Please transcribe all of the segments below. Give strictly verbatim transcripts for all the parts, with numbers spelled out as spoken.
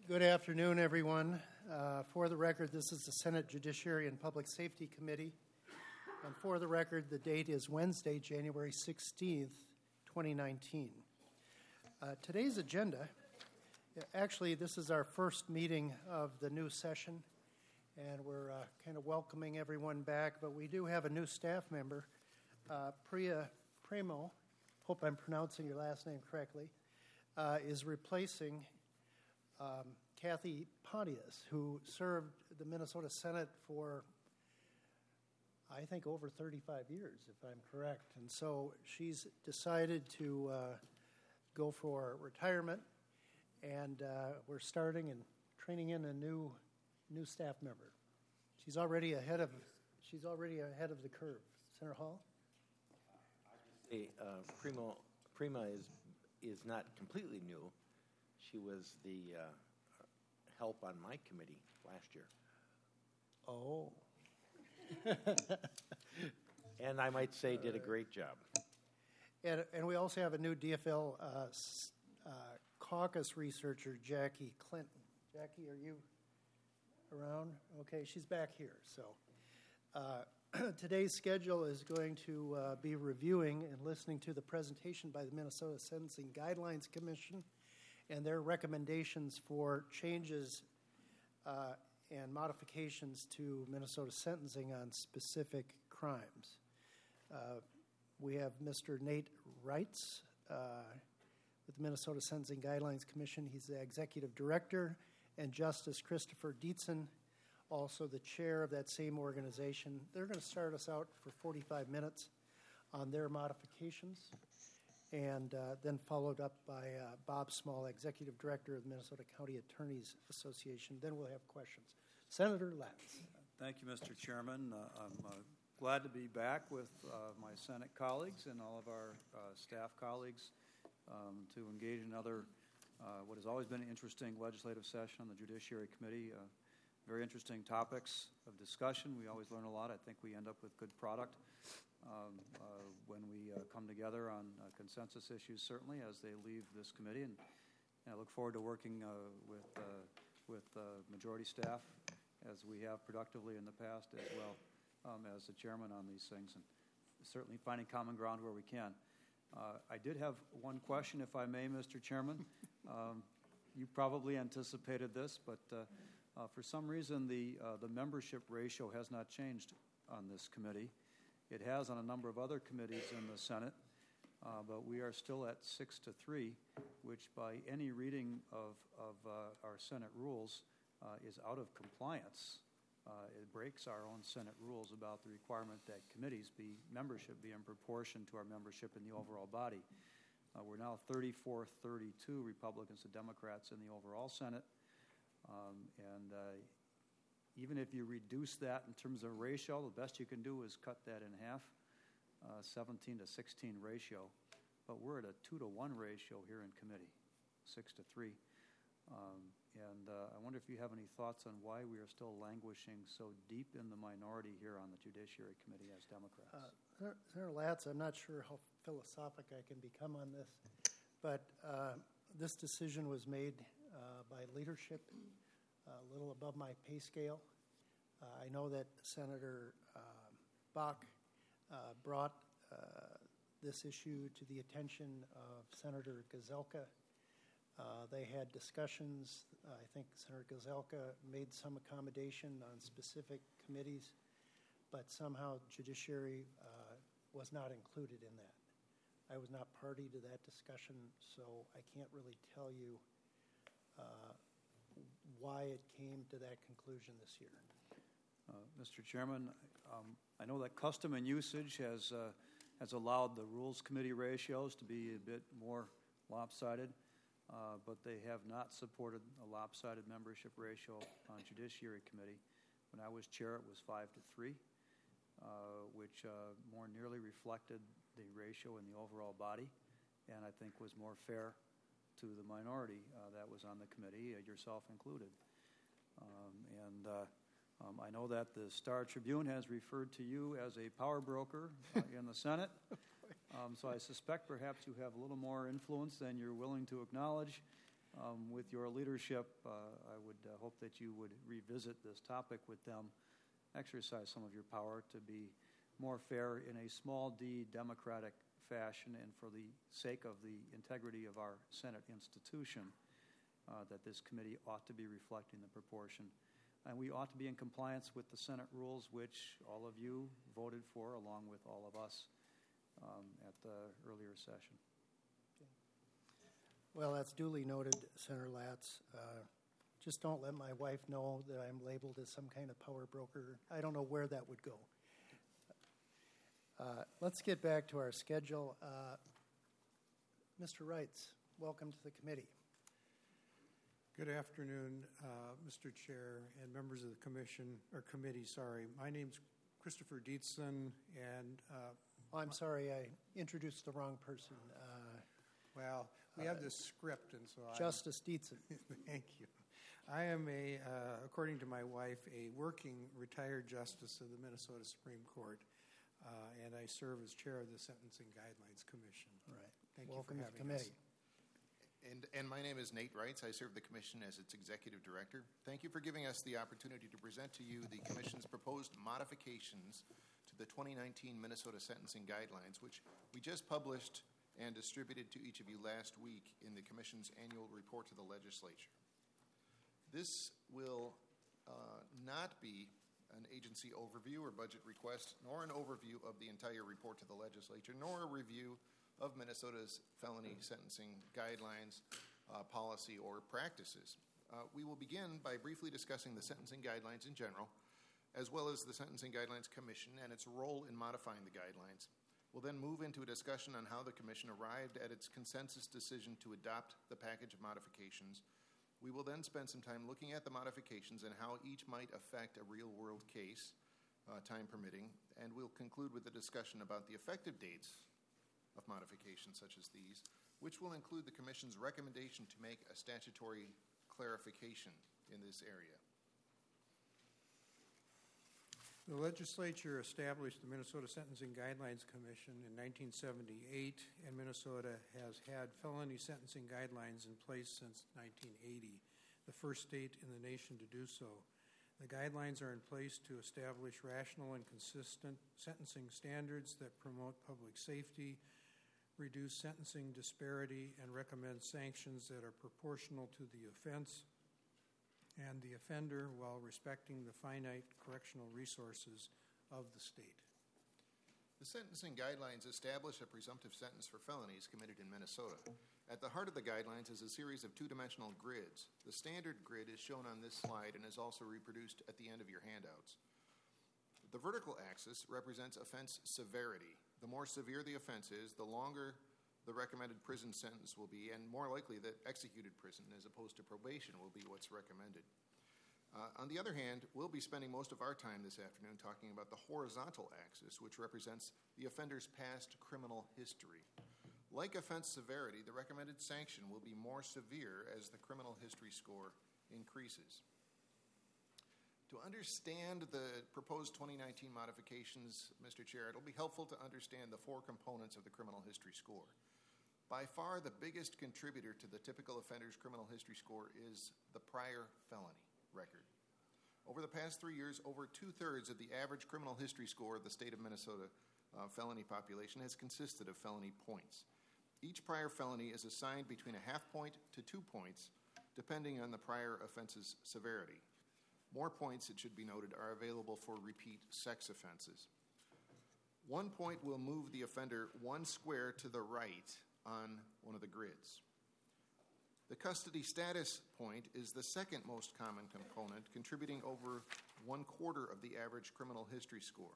Good afternoon, everyone. Uh, for the record, this is the Senate Judiciary and Public Safety Committee. And for the record, the date is Wednesday, January sixteenth, twenty nineteen. Uh, today's agenda, actually, this is our first meeting of the new session, and we're uh, kind of welcoming everyone back, but we do have a new staff member, uh, Priya Premo, hope I'm pronouncing your last name correctly, uh, is replacing Um, Kathy Pontius, who served the Minnesota Senate for, I think, over thirty-five years, if I'm correct. And so she's decided to uh, go for retirement, and uh, we're starting and training in a new new staff member. She's already ahead of she's already ahead of the curve. Senator Hall? Hey, uh, Primo, Prima is is not completely new. She was the uh, help on my committee last year. Oh. And I might say did a great job. And, and we also have a new D F L uh, uh, caucus researcher, Jackie Clinton. Jackie, are you around? Okay, she's back here. So uh, today's schedule is going to uh, be reviewing and listening to the presentation by the Minnesota Sentencing Guidelines Commission and their recommendations for changes uh, and modifications to Minnesota sentencing on specific crimes. Uh, we have Mister Nate Reitz uh, with the Minnesota Sentencing Guidelines Commission. He's the executive director, and Justice Christopher Dietzen, also the chair of that same organization. They're going to start us out for forty-five minutes on their modifications, and uh, then followed up by uh, Bob Small, Executive Director of the Minnesota County Attorneys Association. Then we'll have questions. Senator Latz. Thank you, Mister Chairman. Uh, I'm uh, glad to be back with uh, my Senate colleagues and all of our uh, staff colleagues um, to engage in another, uh, what has always been an interesting legislative session on the Judiciary Committee. Uh, very interesting topics of discussion. We always learn a lot. I think we end up with good product. Um, uh, when we uh, come together on uh, consensus issues, certainly, as they leave this committee. And, and I look forward to working uh, with, uh, with uh, majority staff, as we have productively in the past, as well um, as the chairman on these things, and certainly finding common ground where we can. Uh, I did have one question, if I may, Mister Chairman. Um, you probably anticipated this, but uh, uh, for some reason, the, uh, the membership ratio has not changed on this committee. It has on a number of other committees in the Senate, uh, but we are still at six to three, which by any reading of, of uh, our Senate rules uh, is out of compliance. Uh, it breaks our own Senate rules about the requirement that committees be, membership be in proportion to our membership in the overall body. Uh, we're now thirty-four thirty-two Republicans to Democrats in the overall Senate, um, and uh, even if you reduce that in terms of ratio, the best you can do is cut that in half, uh, seventeen to sixteen ratio. But we're at a two to one ratio here in committee, six to three. Um, and uh, I wonder if you have any thoughts on why we are still languishing so deep in the minority here on the Judiciary Committee as Democrats. Uh, Senator Latz, I'm not sure how philosophic I can become on this, but uh, this decision was made uh, by leadership a little above my pay scale. Uh, I know that Senator uh, Bach uh, brought uh, this issue to the attention of Senator Gazelka. Uh, they had discussions. Uh, I think Senator Gazelka made some accommodation on specific committees, but somehow Judiciary uh, was not included in that. I was not party to that discussion, so I can't really tell you uh, why it came to that conclusion this year. Uh, Mister Chairman, um, I know that custom and usage has uh, has allowed the Rules Committee ratios to be a bit more lopsided, uh, but they have not supported a lopsided membership ratio on Judiciary Committee. When I was chair, it was five to three, uh, which uh, more nearly reflected the ratio in the overall body, and I think was more fair to the minority uh, that was on the committee, uh, yourself included. Um, and uh, um, I know that the Star Tribune has referred to you as a power broker uh, in the Senate. Um, so I suspect perhaps you have a little more influence than you're willing to acknowledge. um, with your leadership, uh, I would uh, hope that you would revisit this topic with them, exercise some of your power to be more fair in a small d democratic fashion, and for the sake of the integrity of our Senate institution, uh, that this committee ought to be reflecting the proportion. And we ought to be in compliance with the Senate rules, which all of you voted for, along with all of us um, at the earlier session. Well, that's duly noted, Senator Latz. Uh, just don't let my wife know that I'm labeled as some kind of power broker. I don't know where that would go. Uh, let's get back to our schedule. Uh, Mister Reitz, welcome to the committee. Good afternoon, uh, Mister Chair and members of the commission, or committee, sorry. My name's Christopher Dietzen, and... Uh, oh, I'm sorry, I introduced the wrong person. Uh, well, we have this script, and so I... Justice Dietzen. Thank you. I am a, uh, according to my wife, a working retired justice of the Minnesota Supreme Court, uh, and I serve as chair of the Sentencing Guidelines Commission. All right. Thank Welcome you to for the having committee. us. And, and my name is Nate Reitz. I serve the Commission as its Executive Director. Thank you for giving us the opportunity to present to you the Commission's proposed modifications to the twenty nineteen Minnesota Sentencing Guidelines, which we just published and distributed to each of you last week in the Commission's annual report to the legislature. This will uh, not be an agency overview or budget request, nor an overview of the entire report to the legislature, nor a review of Minnesota's felony sentencing guidelines, uh, policy, or practices. Uh, we will begin by briefly discussing the sentencing guidelines in general, as well as the Sentencing Guidelines Commission and its role in modifying the guidelines. We'll then move into a discussion on how the Commission arrived at its consensus decision to adopt the package of modifications. We will then spend some time looking at the modifications and how each might affect a real-world case, uh, time permitting, and we'll conclude with a discussion about the effective dates of modifications such as these, which will include the Commission's recommendation to make a statutory clarification in this area. The legislature established the Minnesota Sentencing Guidelines Commission in nineteen seventy-eight, and Minnesota has had felony sentencing guidelines in place since nineteen eighty, the first state in the nation to do so. The guidelines are in place to establish rational and consistent sentencing standards that promote public safety, reduce sentencing disparity, and recommend sanctions that are proportional to the offense and the offender while respecting the finite correctional resources of the state. The sentencing guidelines establish a presumptive sentence for felonies committed in Minnesota. At the heart of the guidelines is a series of two-dimensional grids. The standard grid is shown on this slide and is also reproduced at the end of your handouts. The vertical axis represents offense severity. The more severe the offense is, the longer the recommended prison sentence will be, and more likely that executed prison as opposed to probation will be what's recommended. Uh, on the other hand, we'll be spending most of our time this afternoon talking about the horizontal axis, which represents the offender's past criminal history. Like offense severity, the recommended sanction will be more severe as the criminal history score increases. To understand the proposed twenty nineteen modifications, Mister Chair, it'll be helpful to understand the four components of the criminal history score. By far, the biggest contributor to the typical offender's criminal history score is the prior felony record. Over the past three years, over two-thirds of the average criminal history score of the state of Minnesota uh, felony population has consisted of felony points. Each prior felony is assigned between a half point to two points, depending on the prior offense's severity. More points, it should be noted, are available for repeat sex offenses. One point will move the offender one square to the right on one of the grids. The custody status point is the second most common component, contributing over one quarter of the average criminal history score.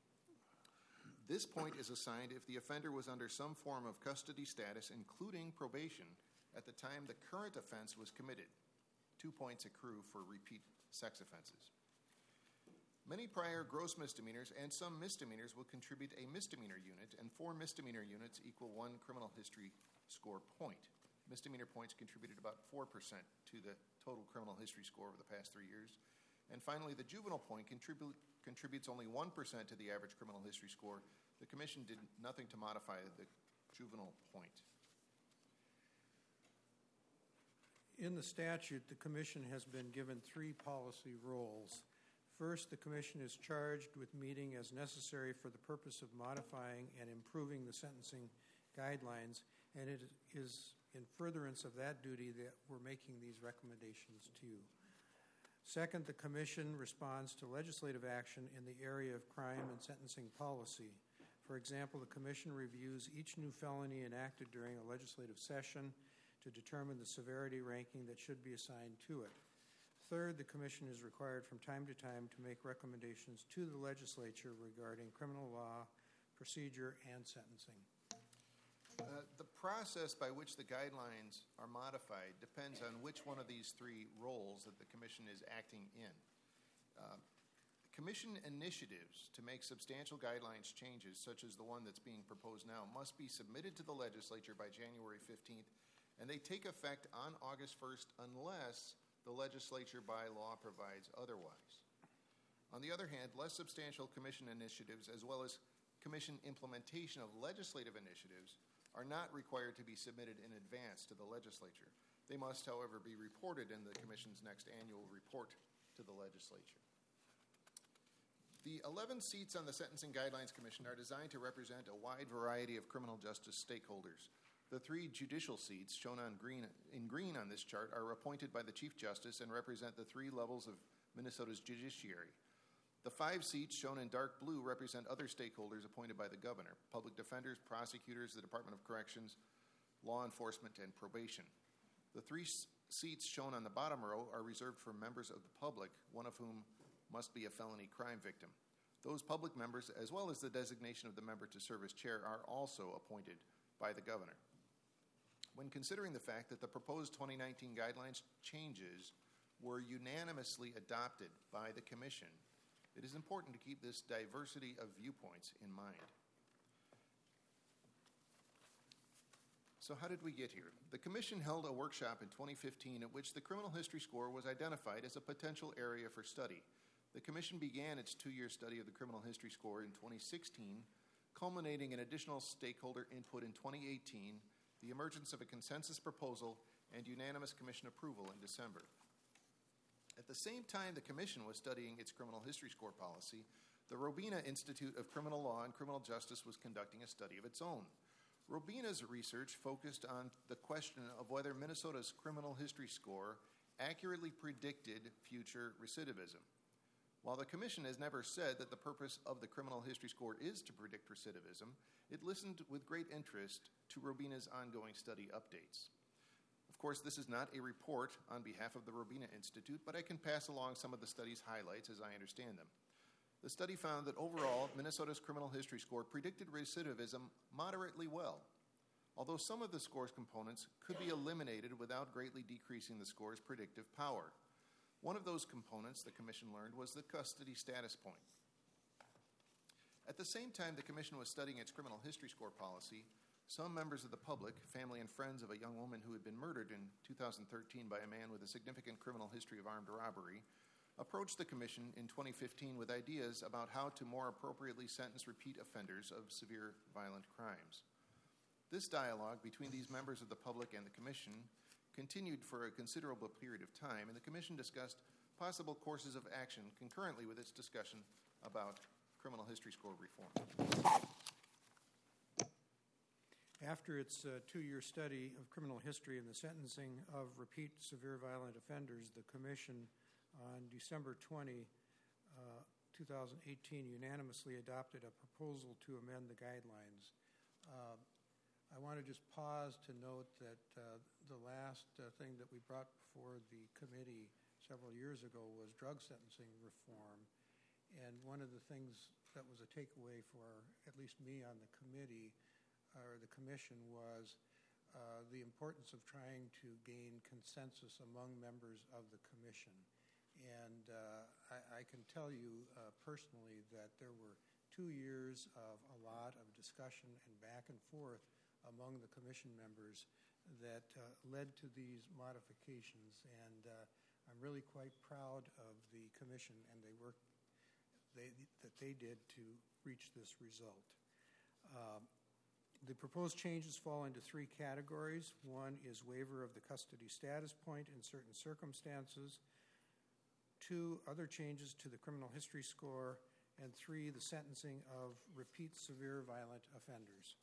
This point is assigned if the offender was under some form of custody status, including probation, at the time the current offense was committed. Two points accrue for repeat sex offenses. Many prior gross misdemeanors and some misdemeanors will contribute a misdemeanor unit, and four misdemeanor units equal one criminal history score point. Misdemeanor points contributed about four percent to the total criminal history score over the past three years. And finally, the juvenile point contribute, contributes only one percent to the average criminal history score. The Commission did nothing to modify the juvenile point. in the statute, the commission has been given three policy roles. First, the commission is charged with meeting as necessary for the purpose of modifying and improving the sentencing guidelines, and it is in furtherance of that duty that we're making these recommendations to you. Second, the commission responds to legislative action in the area of crime and sentencing policy. For example, the commission reviews each new felony enacted during a legislative session to determine the severity ranking that should be assigned to it. Third, the commission is required from time to time to make recommendations to the legislature regarding criminal law, procedure, and sentencing. Uh, the process by which the guidelines are modified depends on which one of these three roles that the commission is acting in. Uh, commission initiatives to make substantial guidelines changes, such as the one that's being proposed now, must be submitted to the legislature by January fifteenth, and they take effect on August first unless the legislature by law provides otherwise. On the other hand, less substantial commission initiatives, as well as commission implementation of legislative initiatives, are not required to be submitted in advance to the legislature. They must, however, be reported in the commission's next annual report to the legislature. The eleven seats on the Sentencing Guidelines Commission are designed to represent a wide variety of criminal justice stakeholders. The three judicial seats, shown on green, in green on this chart, are appointed by the Chief Justice and represent the three levels of Minnesota's judiciary. The five seats shown in dark blue represent other stakeholders appointed by the governor: public defenders, prosecutors, the Department of Corrections, law enforcement, and probation. The three s- seats shown on the bottom row are reserved for members of the public, one of whom must be a felony crime victim. Those public members, as well as the designation of the member to serve as chair, are also appointed by the governor. When considering the fact that the proposed twenty nineteen guidelines changes were unanimously adopted by the commission, it is important to keep this diversity of viewpoints in mind. So how did we get here? The commission held a workshop in twenty fifteen at which the criminal history score was identified as a potential area for study. The commission began its two-year study of the criminal history score in twenty sixteen, culminating in additional stakeholder input in twenty eighteen, the emergence of a consensus proposal, and unanimous commission approval in December. At the same time the commission was studying its criminal history score policy, the Robina Institute of Criminal Law and Criminal Justice was conducting a study of its own. Robina's research focused on the question of whether Minnesota's criminal history score accurately predicted future recidivism. While the commission has never said that the purpose of the criminal history score is to predict recidivism, it listened with great interest to Robina's ongoing study updates. Of course, this is not a report on behalf of the Robina Institute, but I can pass along some of the study's highlights as I understand them. The study found that overall, Minnesota's criminal history score predicted recidivism moderately well, although some of the score's components could be eliminated without greatly decreasing the score's predictive power. One of those components, the commission learned, was the custody status point. At the same time the commission was studying its criminal history score policy, some members of the public, family and friends of a young woman who had been murdered in two thousand thirteen by a man with a significant criminal history of armed robbery, approached the commission in twenty fifteen with ideas about how to more appropriately sentence repeat offenders of severe violent crimes. This dialogue between these members of the public and the commission continued for a considerable period of time, and the commission discussed possible courses of action concurrently with its discussion about criminal history score reform. After its uh, two-year study of criminal history and the sentencing of repeat severe violent offenders, the commission on December twentieth, uh, twenty eighteen unanimously adopted a proposal to amend the guidelines. Uh, I want to just pause to note that uh, the last uh, thing that we brought before the committee several years ago was drug sentencing reform. And one of the things that was a takeaway for at least me on the committee or the commission was uh, the importance of trying to gain consensus among members of the commission. And uh, I, I can tell you uh, personally that there were two years of a lot of discussion and back and forth among the commission members that uh, led to these modifications. And uh, I'm really quite proud of the commission and the work they, that they did to reach this result. Um, The proposed changes fall into three categories. One is waiver of the custody status point in certain circumstances. Two, other changes to the criminal history score. And three, the sentencing of repeat severe violent offenders.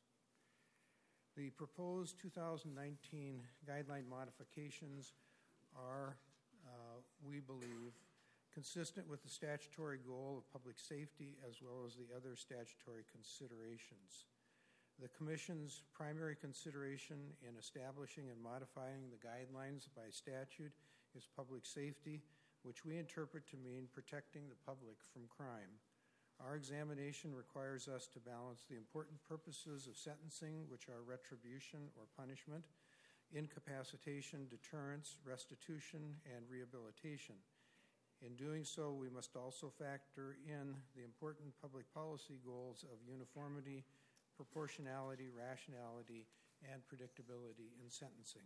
The proposed two thousand nineteen guideline modifications are, uh, we believe, consistent with the statutory goal of public safety as well as the other statutory considerations. The Commission's primary consideration in establishing and modifying the guidelines by statute is public safety, which we interpret to mean protecting the public from crime. Our examination requires us to balance the important purposes of sentencing, which are retribution or punishment, incapacitation, deterrence, restitution, and rehabilitation. In doing so, we must also factor in the important public policy goals of uniformity, proportionality, rationality, and predictability in sentencing.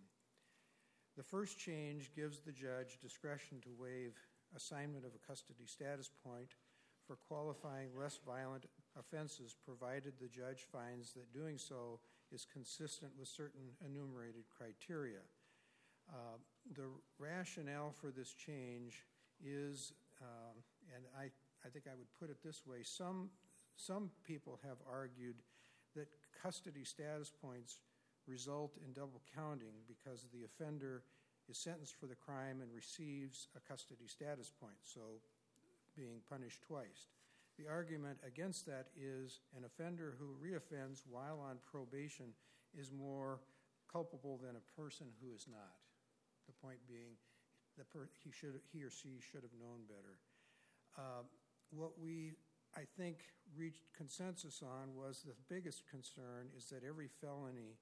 The first change gives the judge discretion to waive assignment of a custody status point for qualifying less violent offenses, provided the judge finds that doing so is consistent with certain enumerated criteria. Uh, the rationale for this change is, um, and I, I think I would put it this way, some, some people have argued that custody status points result in double counting because the offender is sentenced for the crime and receives a custody status point, so being punished twice. The argument against that is an offender who reoffends while on probation is more culpable than a person who is not. The point being, the per- he should, he or she should have known better. Uh, what we, I think, reached consensus on was the biggest concern is that every felony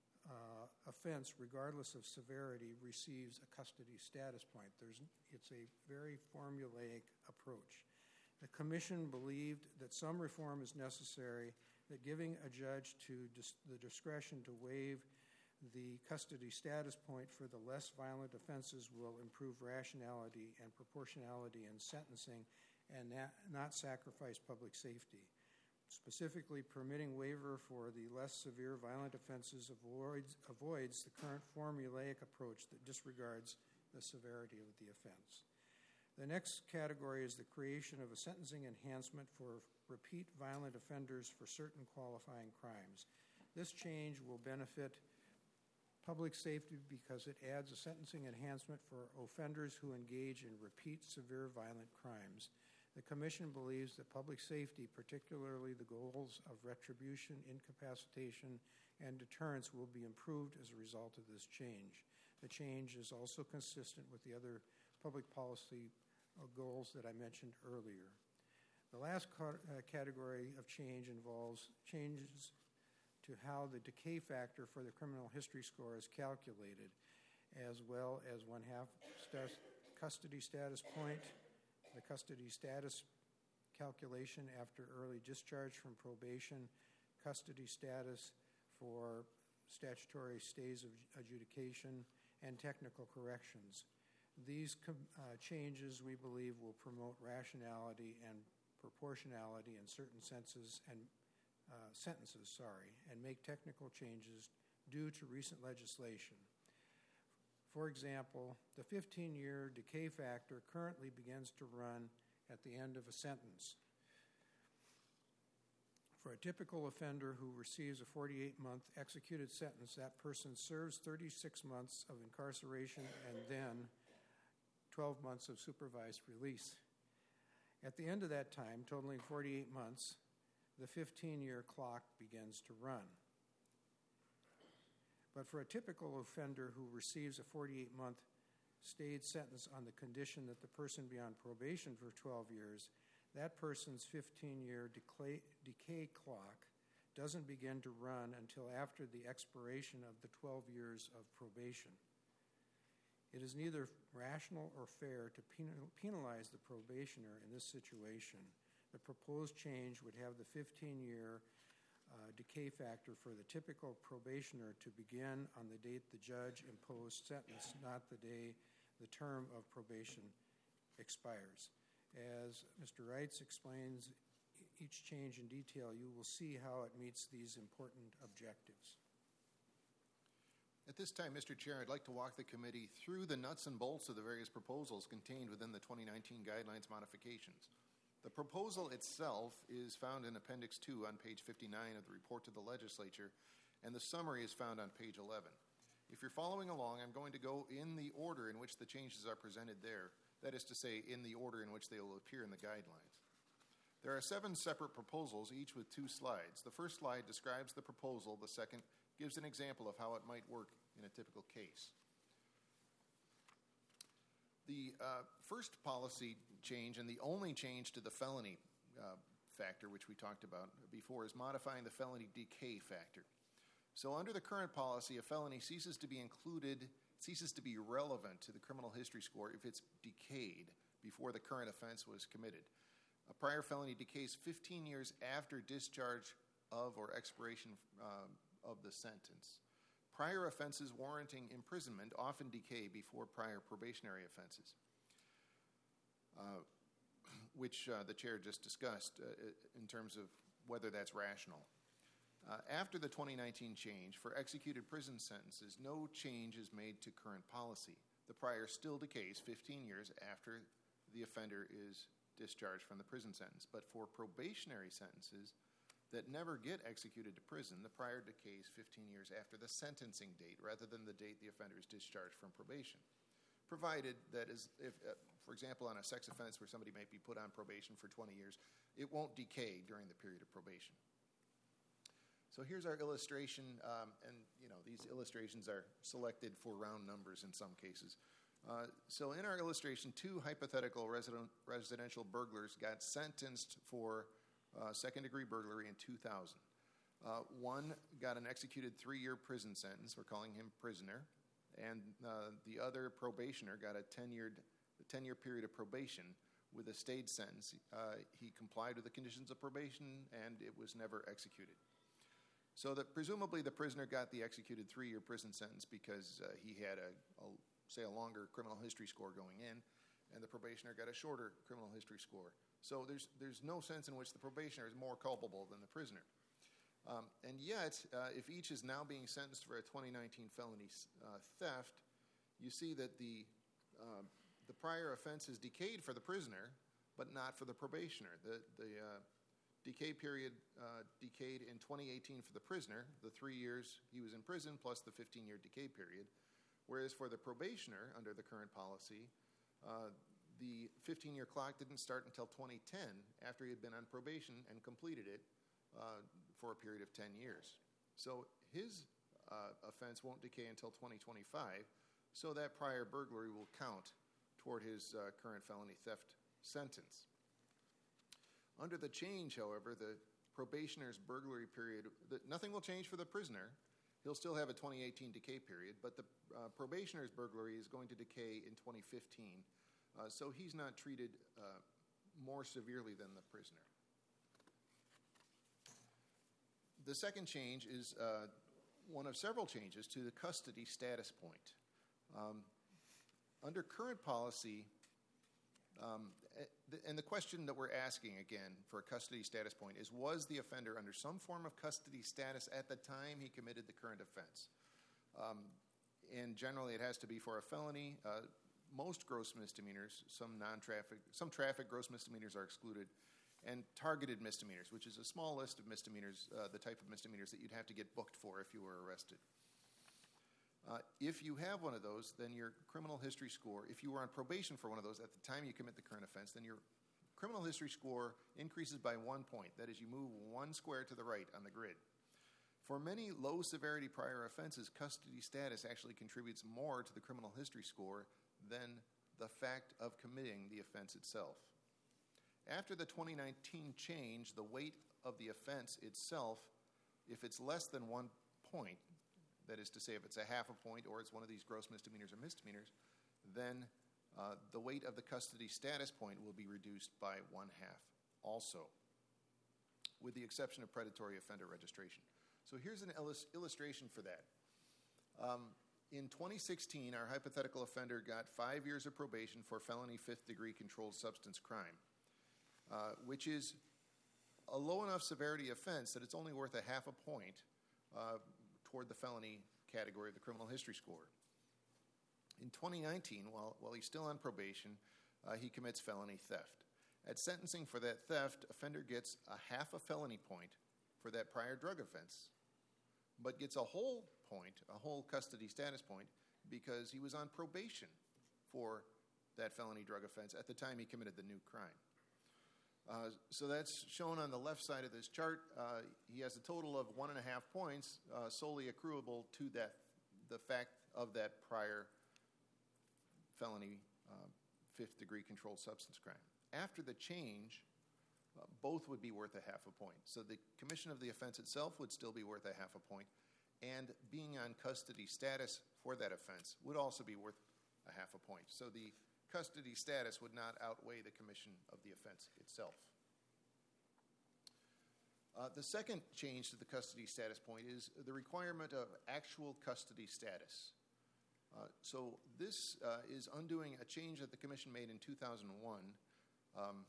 uh, offense, regardless of severity, receives a custody status point. There's, it's a very formulaic approach. The Commission believed that some reform is necessary, that giving a judge to dis- the discretion to waive the custody status point for the less violent offenses will improve rationality and proportionality in sentencing and not, not sacrifice public safety. Specifically, permitting waiver for the less severe violent offenses avoids, avoids the current formulaic approach that disregards the severity of the offense. The next category is the creation of a sentencing enhancement for repeat violent offenders for certain qualifying crimes. This change will benefit public safety because it adds a sentencing enhancement for offenders who engage in repeat severe violent crimes. The Commission believes that public safety, particularly the goals of retribution, incapacitation, and deterrence, will be improved as a result of this change. The change is also consistent with the other public policy goals that I mentioned earlier. The last ca- uh, category of change involves changes to how the decay factor for the criminal history score is calculated, as well as one half st- custody status point, the custody status calculation after early discharge from probation, custody status for statutory stays of adjudication, and technical corrections. These com- uh, changes, we believe, will promote rationality and proportionality in certain senses and uh, sentences, sorry, and make technical changes due to recent legislation. For example, the fifteen-year decay factor currently begins to run at the end of a sentence. For a typical offender who receives a forty-eight month executed sentence, that person serves thirty-six months of incarceration and then twelve months of supervised release. At the end of that time, totaling forty-eight months, the fifteen-year clock begins to run. But for a typical offender who receives a forty-eight month stayed sentence on the condition that the person be on probation for twelve years, that person's fifteen-year decay, decay clock doesn't begin to run until after the expiration of the twelve years of probation. It is neither rational or fair to penalize the probationer in this situation. The proposed change would have the fifteen-year uh, decay factor for the typical probationer to begin on the date the judge imposed sentence, not the day the term of probation expires. As Mister Reitz explains each change in detail, you will see how it meets these important objectives. At this time, Mister Chair, I'd like to walk the committee through the nuts and bolts of the various proposals contained within the twenty nineteen guidelines modifications. The proposal itself is found in Appendix two on page fifty-nine of the report to the legislature, and the summary is found on page eleven. If you're following along, I'm going to go in the order in which the changes are presented there, that is to say, in the order in which they will appear in the guidelines. There are seven separate proposals, each with two slides. The first slide describes the proposal. The second gives an example of how it might work in a typical case. The uh, first policy change, and the only change to the felony uh, factor, which we talked about before, is modifying the felony decay factor. So under the current policy, a felony ceases to be included, ceases to be relevant to the criminal history score if it's decayed before the current offense was committed. A prior felony decays fifteen years after discharge of or expiration um, of the sentence. Prior offenses warranting imprisonment often decay before prior probationary offenses, uh, which uh, the chair just discussed uh, in terms of whether that's rational. Uh, after the twenty nineteen change, for executed prison sentences, no change is made to current policy. The prior still decays fifteen years after the offender is discharged from the prison sentence. But for probationary sentences that never get executed to prison, the prior decays fifteen years after the sentencing date rather than the date the offender is discharged from probation. Provided that is, if, uh, for example, on a sex offense where somebody might be put on probation for twenty years, it won't decay during the period of probation. So here's our illustration, um, and you know these illustrations are selected for round numbers in some cases. Uh, so in our illustration, two hypothetical resident, residential burglars got sentenced for uh, second-degree burglary in two thousand. Uh, one got an executed three-year prison sentence. We're calling him prisoner. And uh, the other probationer got a ten-year ten-year period of probation with a stayed sentence. Uh, he complied with the conditions of probation, and it was never executed. So that presumably the prisoner got the executed three-year prison sentence because uh, he had, a, a, say, a longer criminal history score going in, and the probationer got a shorter criminal history score. So there's, there's no sense in which the probationer is more culpable than the prisoner. Um, and yet, uh, if each is now being sentenced for a twenty nineteen felony uh, theft, you see that the, uh, the prior offense is decayed for the prisoner, but not for the probationer. The, the uh, decay period uh, decayed in twenty eighteen for the prisoner, the three years he was in prison plus the fifteen-year decay period, whereas for the probationer, under the current policy, uh, the fifteen-year clock didn't start until twenty ten after he had been on probation and completed it uh, for a period of ten years. So his uh, offense won't decay until twenty twenty-five, so that prior burglary will count toward his uh, current felony theft sentence. Under the change, however, the probationer's burglary period, the, nothing will change for the prisoner. He'll still have a twenty eighteen decay period, but the uh, probationer's burglary is going to decay in twenty fifteen, uh, so he's not treated uh, more severely than the prisoner. The second change is uh, one of several changes to the custody status point. Um, under current policy, um, and the question that we're asking again for a custody status point is, was the offender under some form of custody status at the time he committed the current offense? Um, and generally it has to be for a felony. Uh, most gross misdemeanors, some non-traffic, some traffic gross misdemeanors are excluded, and targeted misdemeanors, which is a small list of misdemeanors, uh, the type of misdemeanors that you'd have to get booked for if you were arrested. Uh, if you have one of those, then your criminal history score, if you were on probation for one of those at the time you commit the current offense, then your criminal history score increases by one point. That is, you move one square to the right on the grid. For many low-severity prior offenses, custody status actually contributes more to the criminal history score than the fact of committing the offense itself. After the twenty nineteen change, the weight of the offense itself, if it's less than one point, that is to say if it's a half a point or it's one of these gross misdemeanors or misdemeanors, then uh, the weight of the custody status point will be reduced by one half also, with the exception of predatory offender registration. So here's an illus- illustration for that. Um, in twenty sixteen, our hypothetical offender got five years of probation for felony fifth-degree controlled substance crime, uh, which is a low enough severity offense that it's only worth a half a point uh, toward the felony category of the criminal history score. In twenty nineteen, while, while he's still on probation, uh, he commits felony theft. At sentencing for that theft, offender gets a half a felony point for that prior drug offense, but gets a whole point, a whole custody status point, because he was on probation for that felony drug offense at the time he committed the new crime. Uh, so that's shown on the left side of this chart. Uh, he has a total of one and a half points uh, solely accruable to that, the fact of that prior felony uh, fifth degree controlled substance crime. After the change, uh, both would be worth a half a point. So the commission of the offense itself would still be worth a half a point, and being on custody status for that offense would also be worth a half a point. So the custody status would not outweigh the commission of the offense itself. Uh, the second change to the custody status point is the requirement of actual custody status. Uh, so this uh, is undoing a change that the commission made in two thousand one um,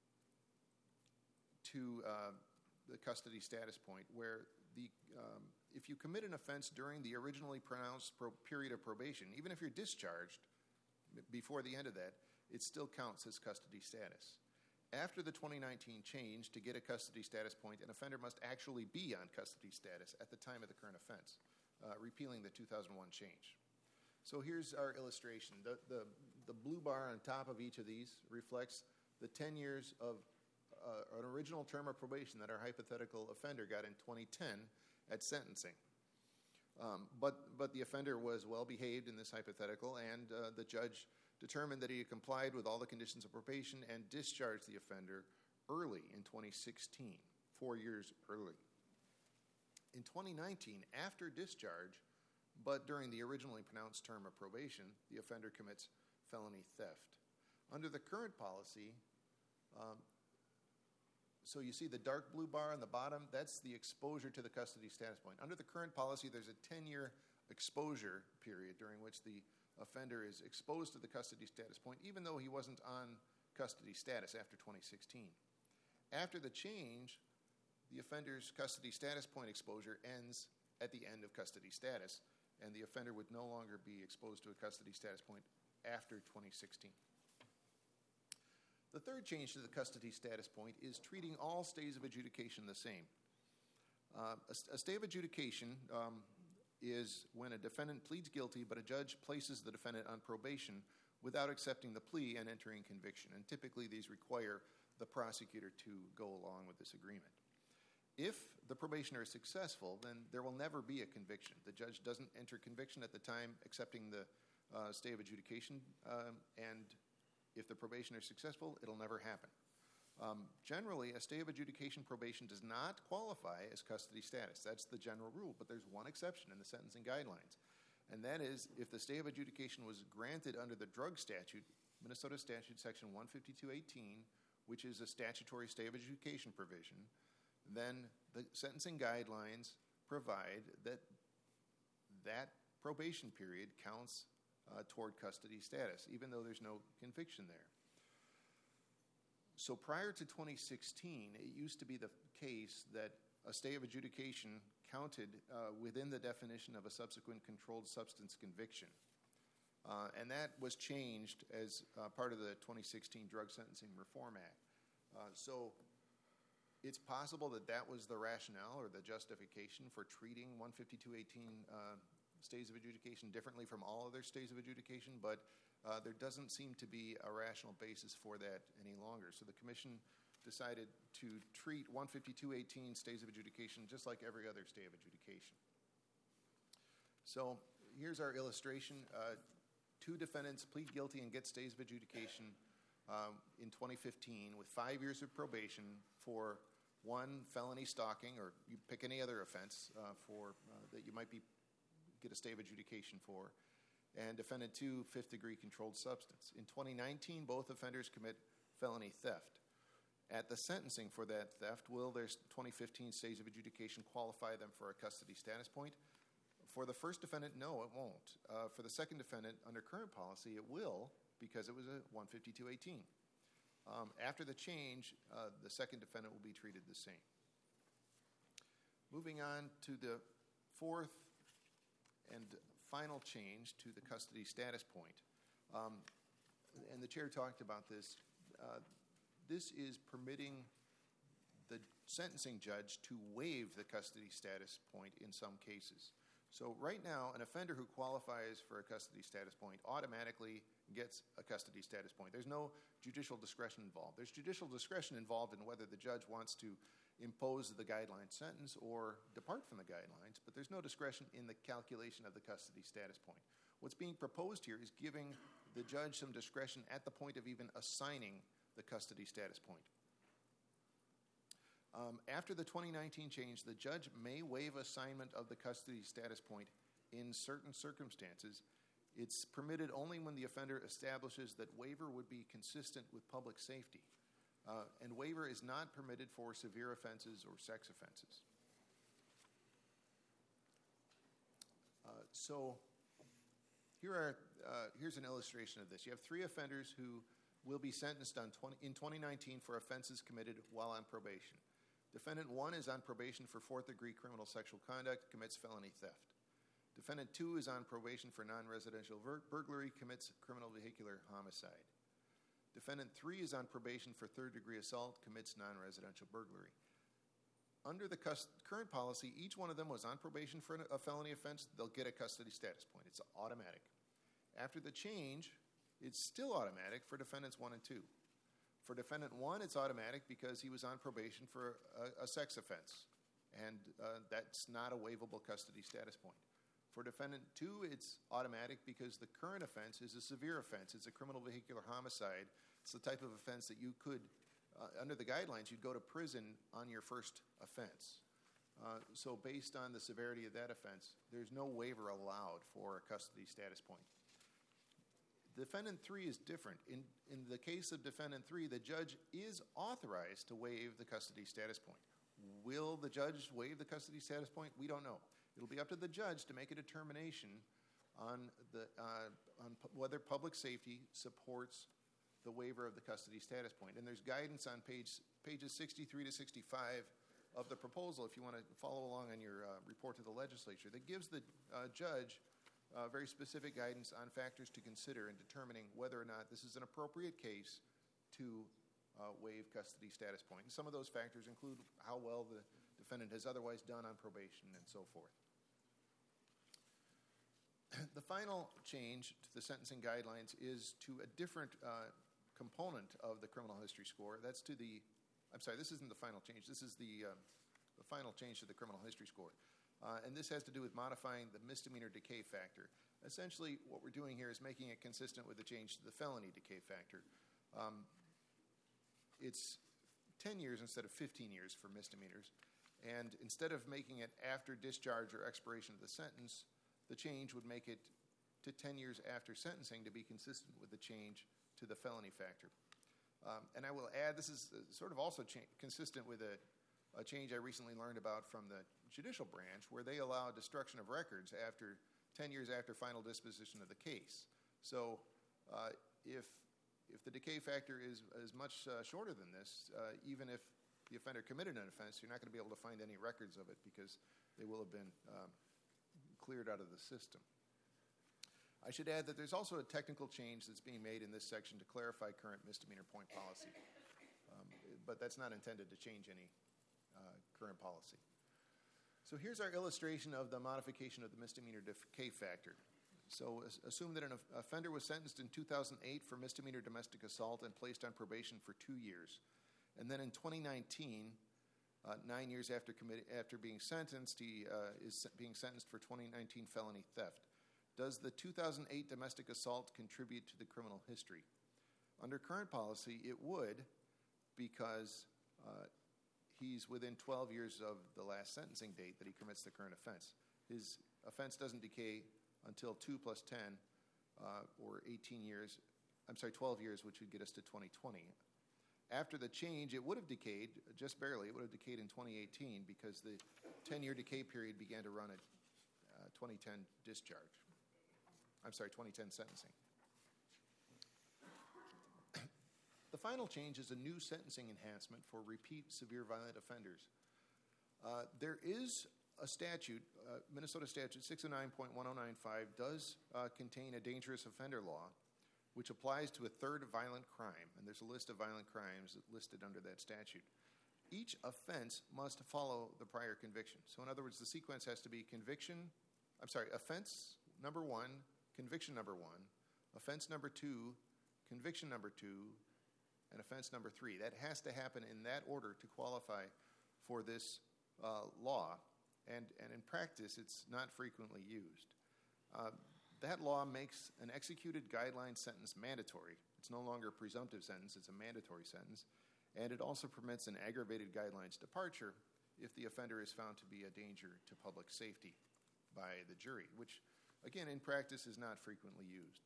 to uh, the custody status point, where the um, if you commit an offense during the originally pronounced pro- period of probation, even if you're discharged before the end of that, it still counts as custody status. After the twenty nineteen change, to get a custody status point, an offender must actually be on custody status at the time of the current offense, uh, repealing the two thousand one change. So here's our illustration. The, the, the blue bar on top of each of these reflects the ten years of uh, an original term of probation that our hypothetical offender got in twenty ten at sentencing. Um, but, but the offender was well behaved in this hypothetical, and uh, the judge determined that he had complied with all the conditions of probation and discharged the offender early in twenty sixteen, four years early. In twenty nineteen, after discharge, but during the originally pronounced term of probation, the offender commits felony theft. Under the current policy, um, so you see the dark blue bar on the bottom, that's the exposure to the custody status point. Under the current policy, there's a ten-year exposure period during which the offender is exposed to the custody status point, even though he wasn't on custody status after twenty sixteen. After the change, the offender's custody status point exposure ends at the end of custody status, and the offender would no longer be exposed to a custody status point after twenty sixteen. The third change to the custody status point is treating all stays of adjudication the same. Uh, a, a stay of adjudication um, is when a defendant pleads guilty, but a judge places the defendant on probation without accepting the plea and entering conviction. And typically these require the prosecutor to go along with this agreement. If the probationer is successful, then there will never be a conviction. The judge doesn't enter conviction at the time accepting the uh, stay of adjudication, um, and if the probationer is successful, it'll never happen. Um, generally, a stay of adjudication probation does not qualify as custody status. That's the general rule, but there's one exception in the sentencing guidelines, and that is if the stay of adjudication was granted under the drug statute, Minnesota Statute Section one fifty-two eighteen, which is a statutory stay of adjudication provision, then the sentencing guidelines provide that that probation period counts uh, toward custody status, even though there's no conviction there. So prior to twenty sixteen, it used to be the case that a stay of adjudication counted uh, within the definition of a subsequent controlled substance conviction. Uh, and that was changed as uh, part of the twenty sixteen Drug Sentencing Reform Act. Uh, so it's possible that that was the rationale or the justification for treating one fifty-two eighteen uh, stays of adjudication differently from all other stays of adjudication, but uh, there doesn't seem to be a rational basis for that any longer. So the commission decided to treat one fifty-two eighteen stays of adjudication just like every other stay of adjudication. So here's our illustration. Uh, two defendants plead guilty and get stays of adjudication um, in twenty fifteen with five years of probation for one, felony stalking, or you pick any other offense uh, for uh, that you might be get a stay of adjudication for, and defendant two, fifth degree controlled substance. In twenty nineteen, both offenders commit felony theft. At the sentencing for that theft, will their twenty fifteen stays of adjudication qualify them for a custody status point? For the first defendant, no, it won't. Uh, for the second defendant, under current policy, it will, because it was a one fifty-two eighteen. Um, after the change, uh, the second defendant will be treated the same. Moving on to the fourth and final change to the custody status point. Um, and the chair talked about this. Uh, this is permitting the sentencing judge to waive the custody status point in some cases. So right now, an offender who qualifies for a custody status point automatically gets a custody status point. There's no judicial discretion involved. There's judicial discretion involved in whether the judge wants to impose the guideline sentence or depart from the guidelines, but there's no discretion in the calculation of the custody status point. What's being proposed here is giving the judge some discretion at the point of even assigning the custody status point. Um, after the twenty nineteen change, the judge may waive assignment of the custody status point in certain circumstances. It's permitted only when the offender establishes that waiver would be consistent with public safety. Uh, and waiver is not permitted for severe offenses or sex offenses. Uh, so here are, uh, here's an illustration of this. You have three offenders who will be sentenced on twenty, in twenty nineteen for offenses committed while on probation. Defendant one is on probation for fourth degree criminal sexual conduct, commits felony theft. Defendant two is on probation for non-residential bur- burglary, commits criminal vehicular homicide. Defendant three is on probation for third degree assault, commits non-residential burglary. Under the cus- current policy, each one of them was on probation for an, a felony offense. They'll get a custody status point. It's automatic. After the change, it's still automatic for defendants one and two. For defendant one, it's automatic because he was on probation for a, a sex offense, and uh, that's not a waivable custody status point. For defendant two, it's automatic because the current offense is a severe offense. It's a criminal vehicular homicide. It's the type of offense that you could, uh, under the guidelines, you'd go to prison on your first offense. Uh, so based on the severity of that offense, there's no waiver allowed for a custody status point. Defendant three is different. In, in the case of defendant three, the judge is authorized to waive the custody status point. Will the judge waive the custody status point? We don't know. It'll be up to the judge to make a determination on, the, uh, on pu- whether public safety supports the waiver of the custody status point. And there's guidance on page, pages sixty-three to sixty-five of the proposal, if you want to follow along on your uh, report to the legislature, that gives the uh, judge Uh, very specific guidance on factors to consider in determining whether or not this is an appropriate case to uh, waive custody status point. And some of those factors include how well the defendant has otherwise done on probation and so forth. The final change to the sentencing guidelines is to a different uh, component of the criminal history score. That's to the, I'm sorry, this isn't the final change. This is the, uh, the final change to the criminal history score. Uh, and this has to do with modifying the misdemeanor decay factor. Essentially, what we're doing here is making it consistent with the change to the felony decay factor. Um, it's ten years instead of fifteen years for misdemeanors. And instead of making it after discharge or expiration of the sentence, the change would make it to ten years after sentencing to be consistent with the change to the felony factor. Um, and I will add, this is uh, sort of also cha- consistent with a A change I recently learned about from the judicial branch, where they allow destruction of records after ten years after final disposition of the case. So uh, if if the decay factor is, is much uh, shorter than this, uh, even if the offender committed an offense, you're not going to be able to find any records of it because they will have been um, cleared out of the system. I should add that there's also a technical change that's being made in this section to clarify current misdemeanor point policy. Um, but that's not intended to change any Uh, current policy. So here's our illustration of the modification of the misdemeanor decay factor. So as- assume that an off- offender was sentenced in two thousand eight for misdemeanor domestic assault and placed on probation for two years. And then in twenty nineteen, uh, nine years after commit- after being sentenced, he uh, is se- being sentenced for twenty nineteen felony theft. Does the two thousand eight domestic assault contribute to the criminal history? Under current policy, it would, because uh, he's within twelve years of the last sentencing date that he commits the current offense. His offense doesn't decay until two plus ten, uh, or eighteen years, I'm sorry, twelve years, which would get us to twenty twenty. After the change, it would have decayed, just barely, it would have decayed in twenty eighteen because the ten-year decay period began to run at uh, twenty ten discharge. I'm sorry, twenty ten sentencing. The final change is a new sentencing enhancement for repeat severe violent offenders. Uh, there is a statute, uh, Minnesota Statute six oh nine point one oh nine five does uh, contain a dangerous offender law, which applies to a third violent crime, and there's a list of violent crimes listed under that statute. Each offense must follow the prior conviction. So in other words, the sequence has to be conviction, I'm sorry, offense number one, conviction number one, offense number two, conviction number two, and offense number three. That has to happen in that order to qualify for this uh, law, and, and in practice, it's not frequently used. Uh, that law makes an executed guideline sentence mandatory. It's no longer a presumptive sentence, it's a mandatory sentence, and it also permits an aggravated guidelines departure if the offender is found to be a danger to public safety by the jury, which, again, in practice is not frequently used.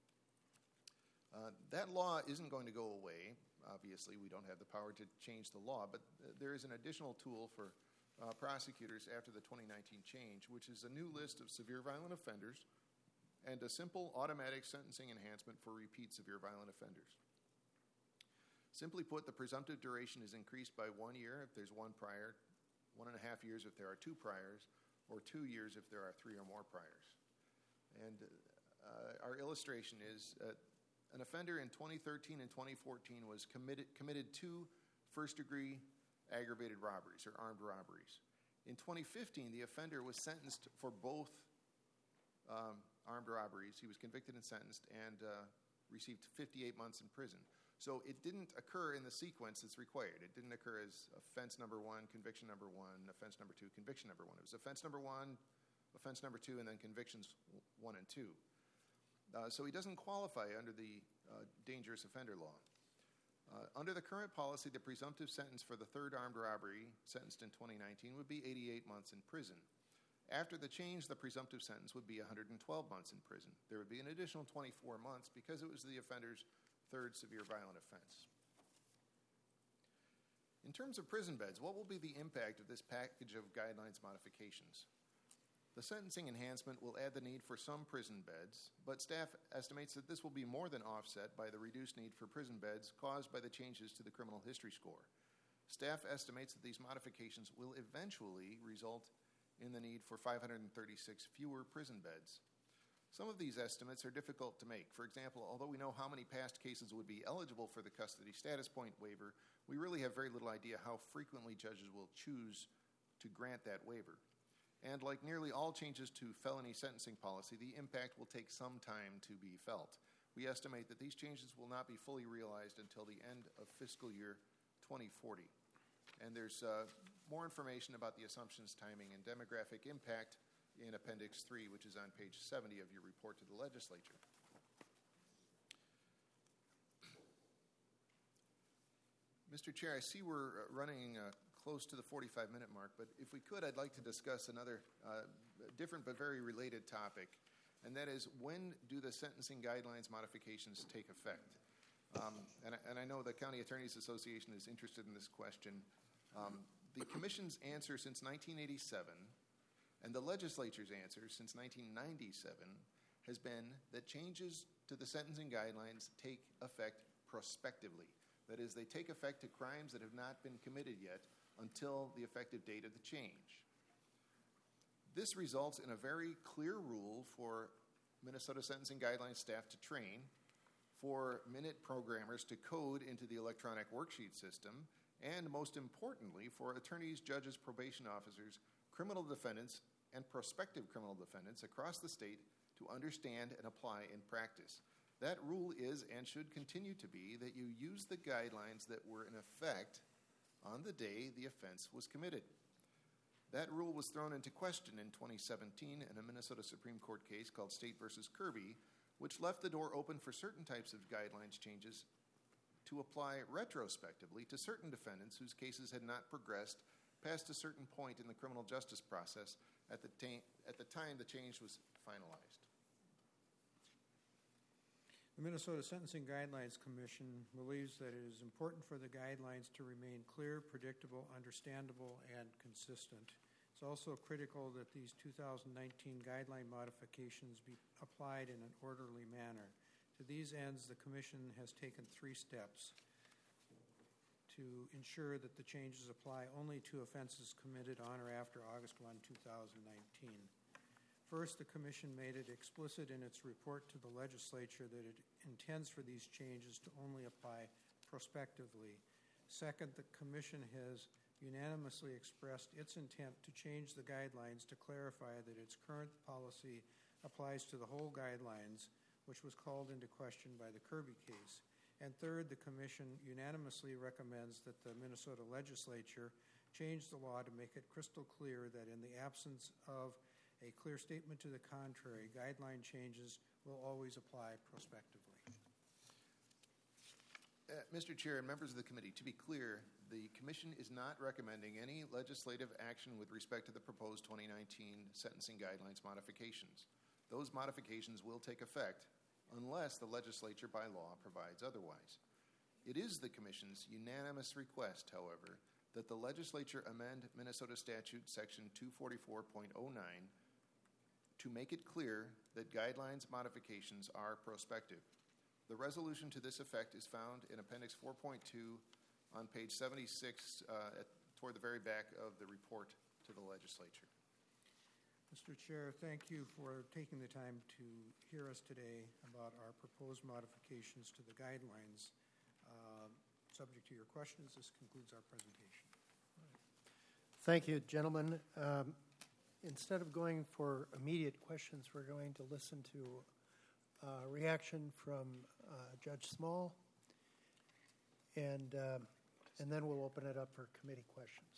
Uh, that law isn't going to go away. Obviously, we don't have the power to change the law, but uh, there is an additional tool for uh, prosecutors after the twenty nineteen change, which is a new list of severe violent offenders and a simple automatic sentencing enhancement for repeat severe violent offenders. Simply put, the presumptive duration is increased by one year if there's one prior, one and a half years if there are two priors, or two years if there are three or more priors. And uh, our illustration is uh, an offender in twenty thirteen and twenty fourteen was committed, committed two first-degree aggravated robberies or armed robberies. In twenty fifteen, the offender was sentenced for both um, armed robberies. He was convicted and sentenced and uh, received fifty-eight months in prison. So it didn't occur in the sequence that's required. It didn't occur as offense number one, conviction number one, offense number two, conviction number one. It was offense number one, offense number two, and then convictions one and two. Uh, so he doesn't qualify under the uh, dangerous offender law. Uh, under the current policy, the presumptive sentence for the third armed robbery sentenced in twenty nineteen would be eighty-eight months in prison. After the change, the presumptive sentence would be one hundred twelve months in prison. There would be an additional twenty-four months because it was the offender's third severe violent offense. In terms of prison beds, what will be the impact of this package of guidelines modifications? The sentencing enhancement will add the need for some prison beds, but staff estimates that this will be more than offset by the reduced need for prison beds caused by the changes to the criminal history score. Staff estimates that these modifications will eventually result in the need for five hundred thirty-six fewer prison beds. Some of these estimates are difficult to make. For example, although we know how many past cases would be eligible for the custody status point waiver, we really have very little idea how frequently judges will choose to grant that waiver. And like nearly all changes to felony sentencing policy, the impact will take some time to be felt. We estimate that these changes will not be fully realized until the end of fiscal year twenty forty. And there's uh, more information about the assumptions, timing, and demographic impact in Appendix three, which is on page seventy of your report to the legislature. Mister Chair, I see we're running uh, close to the forty-five minute mark, but if we could, I'd like to discuss another uh, different but very related topic, and that is, when do the sentencing guidelines modifications take effect? Um, and, and I know the County Attorneys Association is interested in this question. Um, the Commission's answer since nineteen eighty-seven and the legislature's answer since nineteen ninety-seven has been that changes to the sentencing guidelines take effect prospectively. That is, they take effect to crimes that have not been committed yet until the effective date of the change. This results in a very clear rule for Minnesota Sentencing Guidelines staff to train, for minute programmers to code into the electronic worksheet system, and most importantly, for attorneys, judges, probation officers, criminal defendants, and prospective criminal defendants across the state to understand and apply in practice. That rule is and should continue to be that you use the guidelines that were in effect on the day the offense was committed. That rule was thrown into question in twenty seventeen in a Minnesota Supreme Court case called State versus Kirby, which left the door open for certain types of guidelines changes to apply retrospectively to certain defendants whose cases had not progressed past a certain point in the criminal justice process at the, ta- at the time the change was finalized. The Minnesota Sentencing Guidelines Commission believes that it is important for the guidelines to remain clear, predictable, understandable, and consistent. It's also critical that these two thousand nineteen guideline modifications be applied in an orderly manner. To these ends, the Commission has taken three steps. to ensure that the changes apply only to offenses committed on or after August first, two thousand nineteen. First, the Commission made it explicit in its report to the legislature that it intends for these changes to only apply prospectively. Second, the Commission has unanimously expressed its intent to change the guidelines to clarify that its current policy applies to the whole guidelines, which was called into question by the Kirby case. And third, the Commission unanimously recommends that the Minnesota legislature change the law to make it crystal clear that in the absence of a clear statement to the contrary, guideline changes will always apply prospectively. Uh, Mister Chair and members of the committee, to be clear, the Commission is not recommending any legislative action with respect to the proposed twenty nineteen sentencing guidelines modifications. Those modifications will take effect unless the legislature by law provides otherwise. It is the Commission's unanimous request, however, that the legislature amend Minnesota Statute Section two forty-four point oh nine to make it clear that guidelines modifications are prospective. The resolution to this effect is found in Appendix four point two on page seventy-six uh, at, toward the very back of the report to the legislature. Mister Chair, thank you for taking the time to hear us today about our proposed modifications to the guidelines. Uh, subject to your questions, this concludes our presentation. Thank you, gentlemen. Um, instead of going for immediate questions, we're going to listen to a reaction from uh, Judge Small, and, uh, and then we'll open it up for committee questions.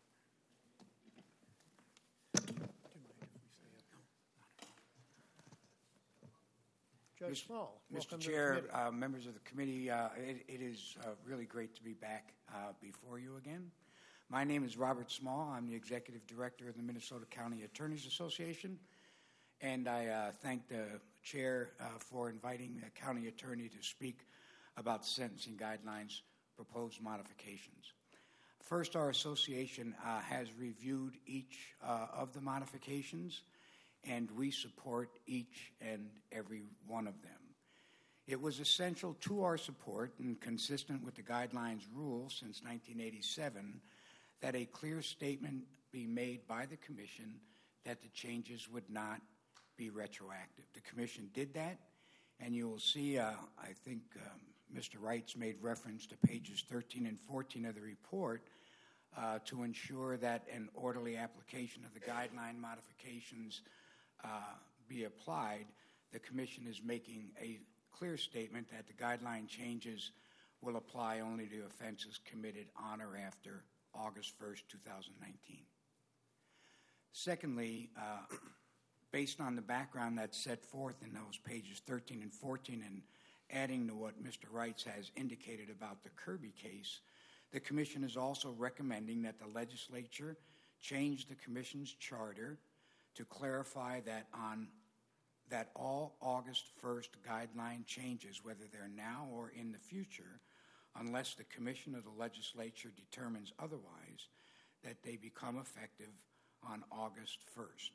Judge Mister Small, Mister welcome to the Chair, committee. uh, members of the committee, uh, it, it is uh, really great to be back uh, before you again. My name is Robert Small. I'm the Executive Director of the Minnesota County Attorneys Association, and I uh, thank the Chair uh, for inviting the County Attorney to speak about sentencing guidelines proposed modifications. First, our association uh, has reviewed each uh, of the modifications, and we support each and every one of them. It was essential to our support and consistent with the guidelines rule since nineteen eighty-seven that a clear statement be made by the Commission that the changes would not be retroactive. The Commission did that, and you will see, uh, I think um, Mister Wright's made reference to pages thirteen and fourteen of the report uh, to ensure that an orderly application of the guideline modifications uh, be applied. The Commission is making a clear statement that the guideline changes will apply only to offenses committed on or after August first, two thousand nineteen. Secondly, uh, based on the background that's set forth in those pages thirteen and fourteen and adding to what Mister Wrights has indicated about the Kirby case, the Commission is also recommending that the legislature change the Commission's charter to clarify that on that all August first guideline changes, whether they're now or in the future, unless the Commission or the legislature determines otherwise, that they become effective on August first.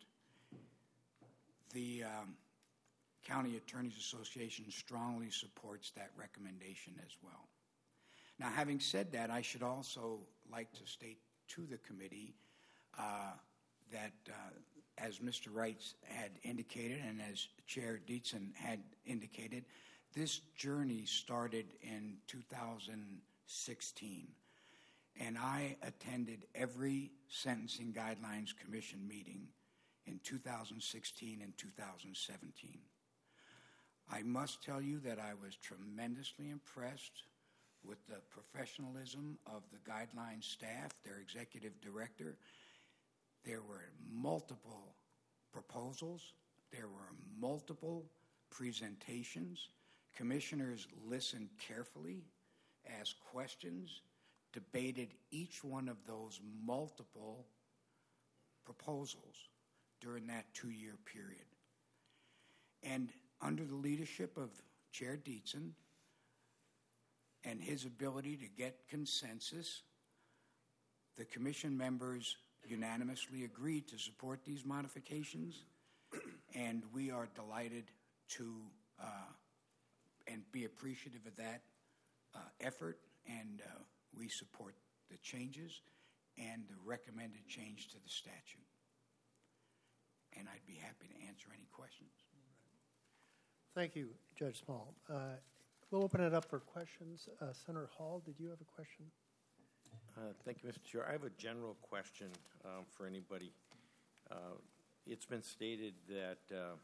The um, County Attorneys Association strongly supports that recommendation as well. Now, having said that, I should also like to state to the committee uh, that, uh, as Mister Wrights had indicated and as Chair Dietzen had indicated, this journey started in two thousand sixteen, and I attended every Sentencing Guidelines Commission meeting in two thousand sixteen and two thousand seventeen. I must tell you that I was tremendously impressed with the professionalism of the guidelines staff, their executive director. There were multiple proposals. There were multiple presentations. Commissioners listened carefully, asked questions, debated each one of those multiple proposals during that two-year period. And under the leadership of Chair Dietzen and his ability to get consensus, the commission members unanimously agreed to support these modifications, and we are delighted to uh, and be appreciative of that uh, effort, and uh, we support the changes and the recommended change to the statute. And I'd be happy to answer any questions. Thank you, Judge Small. Uh, we'll open it up for questions. Uh, Senator Hall, did you have a question? Uh, Thank you, Mister Chair. I have a general question um, for anybody. Uh, It's been stated that uh,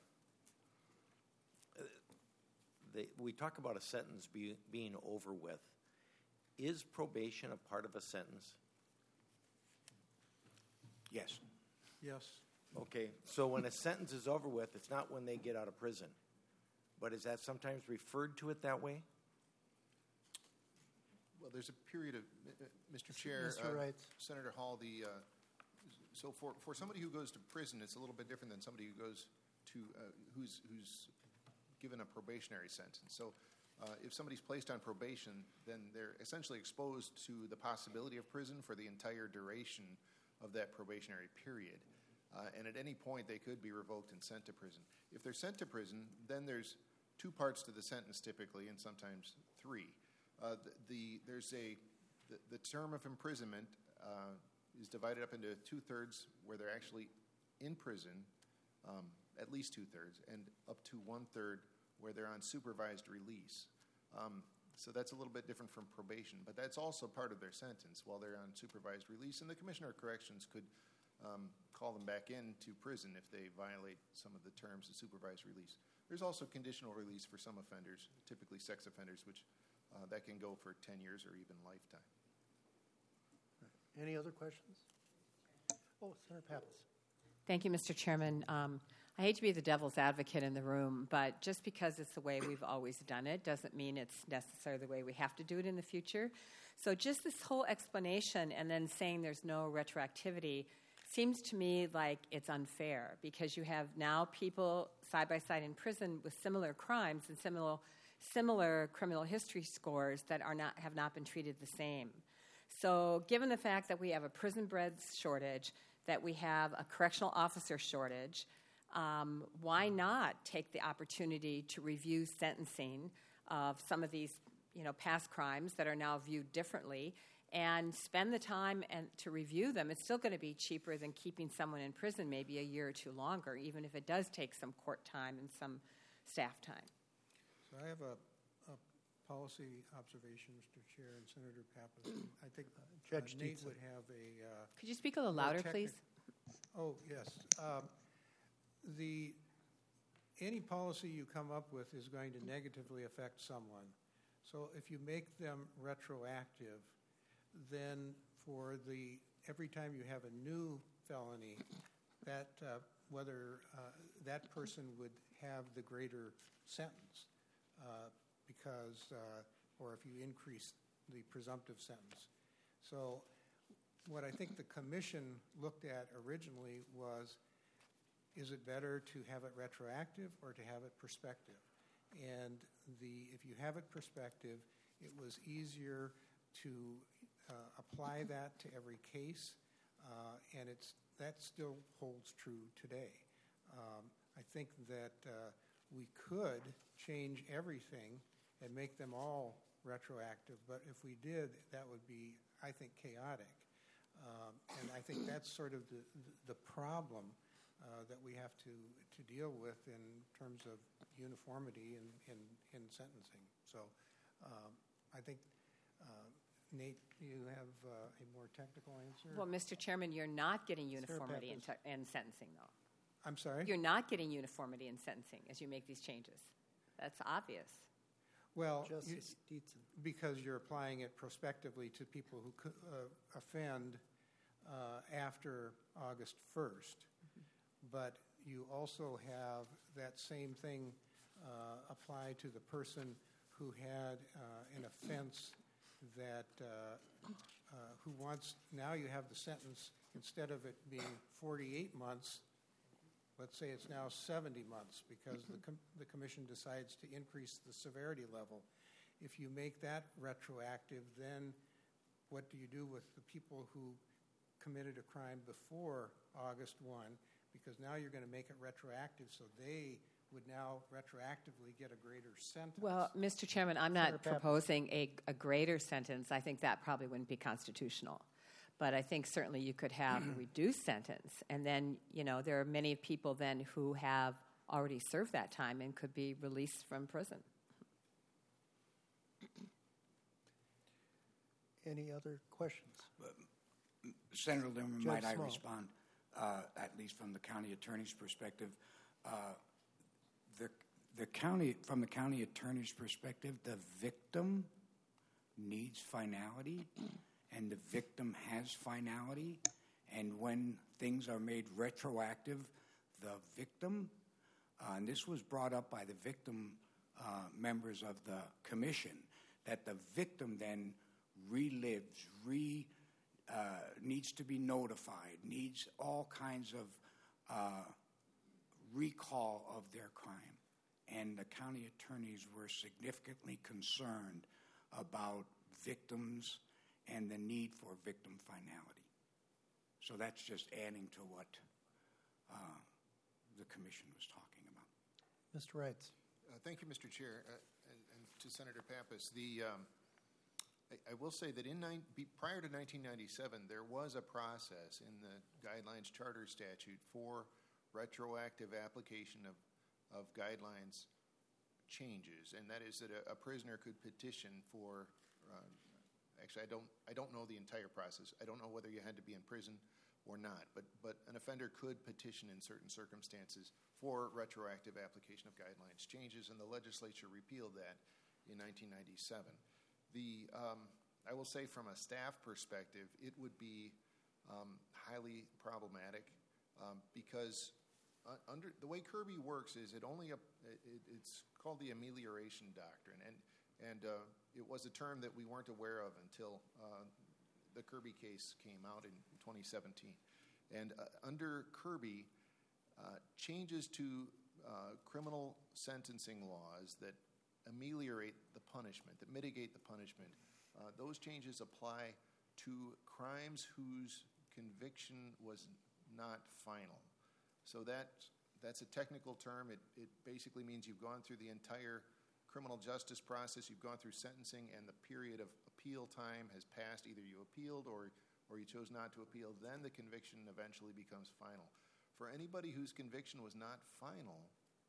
they, we talk about a sentence be, being over with. Is probation a part of a sentence? Yes. Yes. Okay, so when a sentence is over with, it's not when they get out of prison. But is that sometimes referred to it that way? Well, there's a period of, uh, Mister Chair. Mister uh, Wright. Senator Hall, the, uh, so for, for somebody who goes to prison, it's a little bit different than somebody who goes to, uh, who's, who's given a probationary sentence. So uh, if somebody's placed on probation, then they're essentially exposed to the possibility of prison for the entire duration of that probationary period. Uh, and at any point, they could be revoked and sent to prison. If they're sent to prison, then there's two parts to the sentence typically, and sometimes three. Uh, the, the there's a the, the term of imprisonment uh, is divided up into two-thirds where they're actually in prison, um, at least two-thirds, and up to one-third where they're on supervised release. Um, so that's a little bit different from probation, but that's also part of their sentence while they're on supervised release, and the Commissioner of Corrections could um, call them back into prison if they violate some of the terms of supervised release. There's also conditional release for some offenders, typically sex offenders, which uh, that can go for ten years or even lifetime. Any other questions? Oh, Senator Pappas. Thank you, Mister Chairman. Um, I hate to be the devil's advocate in the room, but just because it's the way we've always done it doesn't mean it's necessarily the way we have to do it in the future. So just this whole explanation and then saying there's no retroactivity seems to me like it's unfair, because you have now people side by side in prison with similar crimes and similar similar criminal history scores that are not have not been treated the same. So given the fact that we have a prison beds shortage, that we have a correctional officer shortage, um, why not take the opportunity to review sentencing of some of these, you know, past crimes that are now viewed differently, and spend the time and to review them? It's still going to be cheaper than keeping someone in prison maybe a year or two longer, even if it does take some court time and some staff time. So I have a, a policy observation, Mister Chair and Senator Pappas. I think uh, Judge Nate Dietzel. would have a... Uh, Could you speak a little more louder, technic- please? Oh, yes. Um, the any policy you come up with is going to negatively affect someone. So if you make them retroactive, then for the every time you have a new felony, that uh, whether uh, that person would have the greater sentence, uh, because uh, or if you increase the presumptive sentence. So what I think the commission looked at originally was, is it better to have it retroactive or to have it prospective? And the if you have it prospective, it was easier to uh, apply that to every case, uh, and it's that still holds true today. Um, I think that uh, we could change everything and make them all retroactive, but if we did, that would be, I think, chaotic. Um, and I think that's sort of the, the problem uh, that we have to, to deal with in terms of uniformity in, in, in sentencing. So um, I think, uh, Nate, you have uh, a more technical answer? Well, Mister Chairman, you're not getting Sarah uniformity in, Pappas. te- in sentencing, though. I'm sorry? You're not getting uniformity in sentencing as you make these changes. That's obvious. Well, you, Justice Dietzen. because you're applying it prospectively to people who co- uh, offend uh, after August first. Mm-hmm. But you also have that same thing uh, apply to the person who had uh, an offense that uh, uh, who wants, now you have the sentence, instead of it being forty-eight months, let's say it's now seventy months, because the, com- the commission decides to increase the severity level. If you make that retroactive, then what do you do with the people who committed a crime before August first? Because now you're going to make it retroactive, so they would now retroactively get a greater sentence. Well, Mister Chairman, I'm not Senator Pappas. proposing a, a greater sentence. I think that probably wouldn't be constitutional. But I think certainly you could have a reduced sentence. And then, you know, there are many people then who have already served that time and could be released from prison. Any other questions? Senator Limmer, Judge might I Small. respond, uh, at least from the county attorney's perspective? Uh, the, the county, from the county attorney's perspective, the victim needs finality, and the victim has finality. And when things are made retroactive, the victim, uh, and this was brought up by the victim uh, members of the commission, that the victim then relives, re uh, needs to be notified, needs all kinds of uh, recall of their crime. And the county attorneys were significantly concerned about victims and the need for victim finality. So that's just adding to what uh, the commission was talking about. Mister Wrights. Uh, thank you, Mister Chair, uh, and, and to Senator Pappas. The um, I, I will say that in nine, be, prior to nineteen ninety-seven, there was a process in the Guidelines Charter Statute for retroactive application of, of guidelines changes, and that is that a, a prisoner could petition for. Uh, actually, I don't. I don't know the entire process. I don't know whether you had to be in prison or not, but but an offender could petition in certain circumstances for retroactive application of guidelines changes, and the legislature repealed that in nineteen ninety-seven. The um, I will say from a staff perspective, it would be um, highly problematic um, because uh, under the way Kirby works is it only it, it's called the amelioration doctrine, and and uh, it was a term that we weren't aware of until uh, the Kirby case came out in twenty seventeen. And uh, under Kirby, uh, changes to uh, criminal sentencing laws that ameliorate the punishment, that mitigate the punishment, uh, those changes apply to crimes whose conviction was not final. So that, that's a technical term. It, it basically means you've gone through the entire criminal justice process, you've gone through sentencing, and the period of appeal time has passed. Either you appealed or, or you chose not to appeal. Then the conviction eventually becomes final. For anybody whose conviction was not final,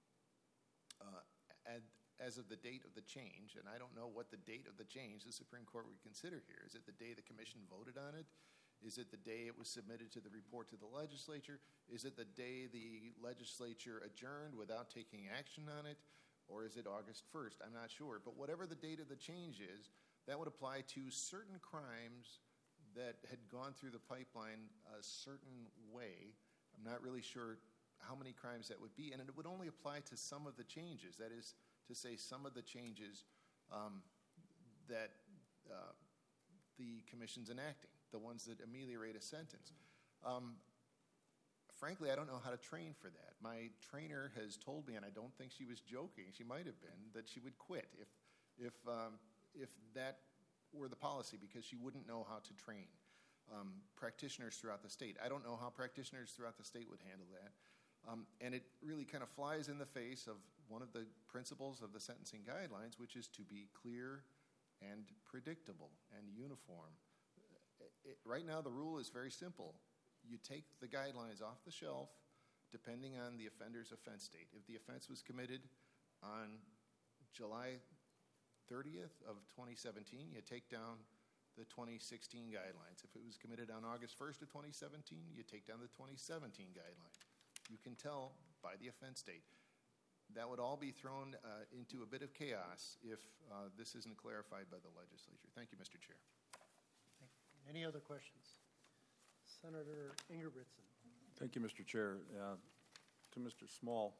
uh, at, as of the date of the change, and I don't know what the date of the change the Supreme Court would consider here. Is it the day the commission voted on it? Is it the day it was submitted to the report to the legislature? Is it the day the legislature adjourned without taking action on it? Or is it August first? I'm not sure. But whatever the date of the change is, that would apply to certain crimes that had gone through the pipeline a certain way. I'm not really sure how many crimes that would be. And it would only apply to some of the changes. That is to say, some of the changes um, that uh, the commission's enacting, the ones that ameliorate a sentence. Um, Frankly, I don't know how to train for that. My trainer has told me, and I don't think she was joking, she might have been, that she would quit if, if, um, if that were the policy, because she wouldn't know how to train um, practitioners throughout the state. I don't know how practitioners throughout the state would handle that. Um, and it really kind of flies in the face of one of the principles of the sentencing guidelines, which is to be clear and predictable and uniform. It, right now, the rule is very simple. You take the guidelines off the shelf depending on the offender's offense date. If the offense was committed on July thirtieth of twenty seventeen, you take down the twenty sixteen guidelines. If it was committed on August first of twenty seventeen, you take down the twenty seventeen guideline. You can tell by the offense date. That would all be thrown uh, into a bit of chaos if uh, this isn't clarified by the legislature. Thank you, Mister Chair. Any other questions? Senator Ingebrigtsen. Thank you, Mister Chair. Uh, to Mister Small,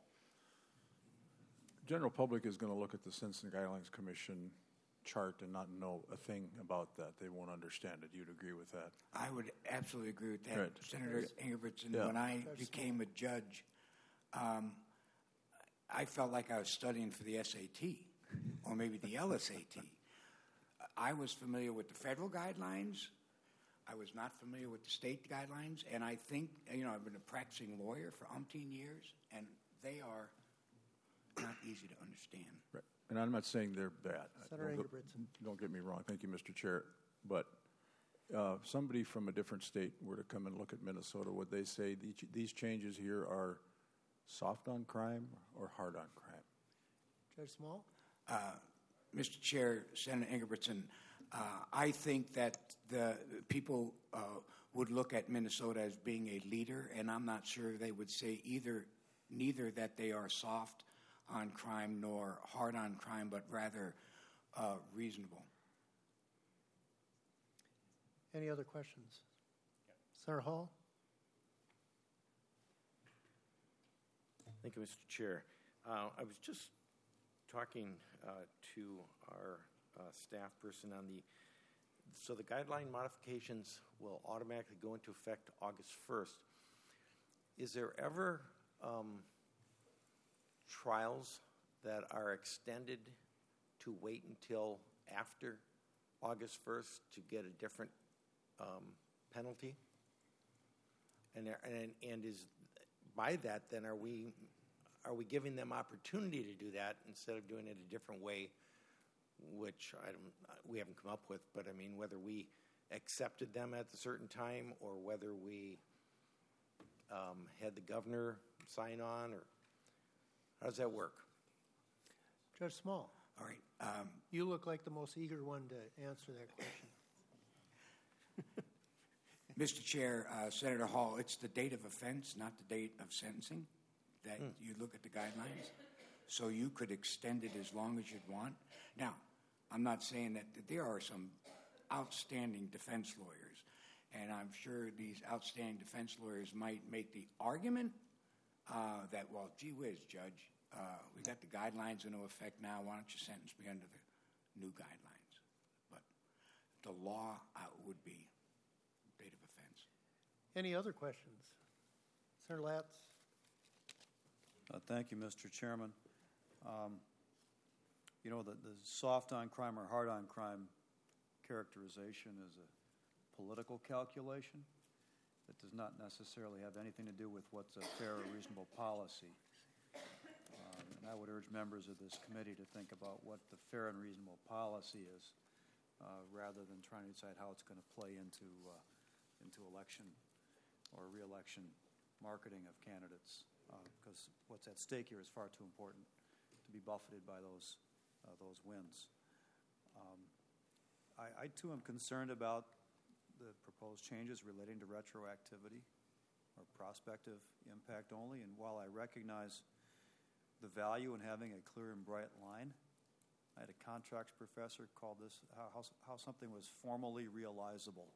general public is going to look at the Sentencing Guidelines Commission chart and not know a thing about that. They won't understand it. You'd agree with that? I would absolutely agree with that, Right. Senator Ingebrigtsen. Yeah. When I became a judge, um, I felt like I was studying for the S A T or maybe the L S A T. I was familiar with the federal guidelines. I was not familiar with the state guidelines, and I think, you know, I've been a practicing lawyer for umpteen years, and they are not easy to understand. Right. And I'm not saying they're bad. Senator Don't go- Ingebrigtsen. Don't get me wrong. Thank you, Mister Chair. But uh, if somebody from a different state were to come and look at Minnesota, would they say these, these changes here are soft on crime or hard on crime? Judge Small? Uh, Mister Chair, Senator Ingebrigtsen, uh, I think that the people uh, would look at Minnesota as being a leader, and I'm not sure they would say either, neither that they are soft on crime nor hard on crime, but rather uh, reasonable. Any other questions? Senator Hall? Thank you, Mister Chair. Uh, I was just talking uh, to our uh, staff person on the, so the guideline modifications will automatically go into effect August first. Is there ever um, trials that are extended to wait until after August first to get a different um, penalty? And, there, and and is by that then are we are we giving them opportunity to do that instead of doing it a different way, which I don't we haven't come up with, but I mean whether we accepted them at a certain time or whether we um, had the governor sign on, or how does that work? Judge Small? All right. Um, You look like the most eager one to answer that question. Mister Chair, uh, Senator Hall, it's the date of offense, not the date of sentencing, that Hmm. you look at the guidelines. So you could extend it as long as you'd want. Now, I'm not saying that, that there are some outstanding defense lawyers, and I'm sure these outstanding defense lawyers might make the argument uh, that, well, gee whiz, Judge, uh, we got the guidelines in effect now. Why don't you sentence me under the new guidelines? But the law uh, would be date of offense. Any other questions? Senator Latz? Uh, Thank you, Mister Chairman. Um, You know, the, the soft on crime or hard on crime characterization is a political calculation that does not necessarily have anything to do with what's a fair or reasonable policy. Um, And I would urge members of this committee to think about what the fair and reasonable policy is, uh, rather than trying to decide how it's going to play into, uh, into election or re-election marketing of candidates, because uh, what's at stake here is far too important to be buffeted by those uh, those wins. Um, I, I too am concerned about the proposed changes relating to retroactivity or prospective impact only. And while I recognize the value in having a clear and bright line, I had a contracts professor call this how, how, how something was formally realizable.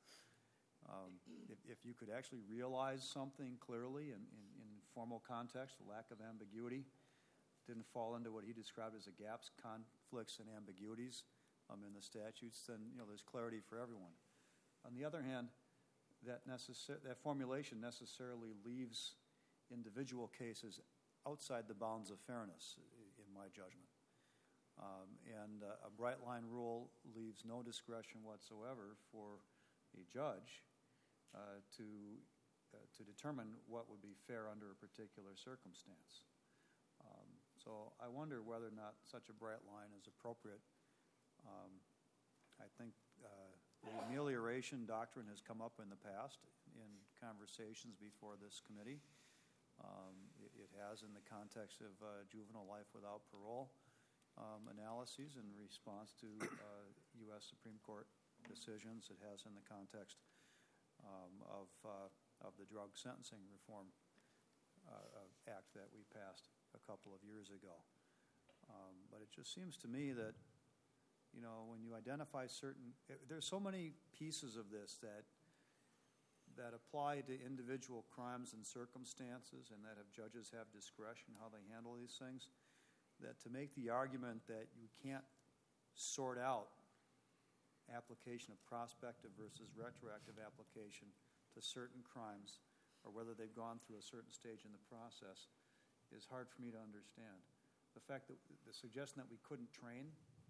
Um, if, if you could actually realize something clearly in, in, in formal context, the lack of ambiguity didn't fall into what he described as the gaps, conflicts, and ambiguities um, in the statutes, then you know there's clarity for everyone. On the other hand, that necessar- that formulation necessarily leaves individual cases outside the bounds of fairness, in my judgment. Um, and uh, a bright line rule leaves no discretion whatsoever for a judge uh, to uh, to determine what would be fair under a particular circumstance. Um, so I wonder whether or not such a bright line is appropriate. Um, I think uh, the amelioration doctrine has come up in the past in conversations before this committee. Um, it, it has in the context of uh, juvenile life without parole um, analyses in response to uh, U S Supreme Court decisions. It has in the context um, of, uh, of the Drug Sentencing Reform uh, Act that we passed a couple of years ago. Um, but it just seems to me that, you know, when you identify certain, there's so many pieces of this that that apply to individual crimes and circumstances, and that have judges have discretion how they handle these things, that to make the argument that you can't sort out application of prospective versus retroactive application to certain crimes, or whether they've gone through a certain stage in the process, is hard for me to understand. The fact that the suggestion that we couldn't train,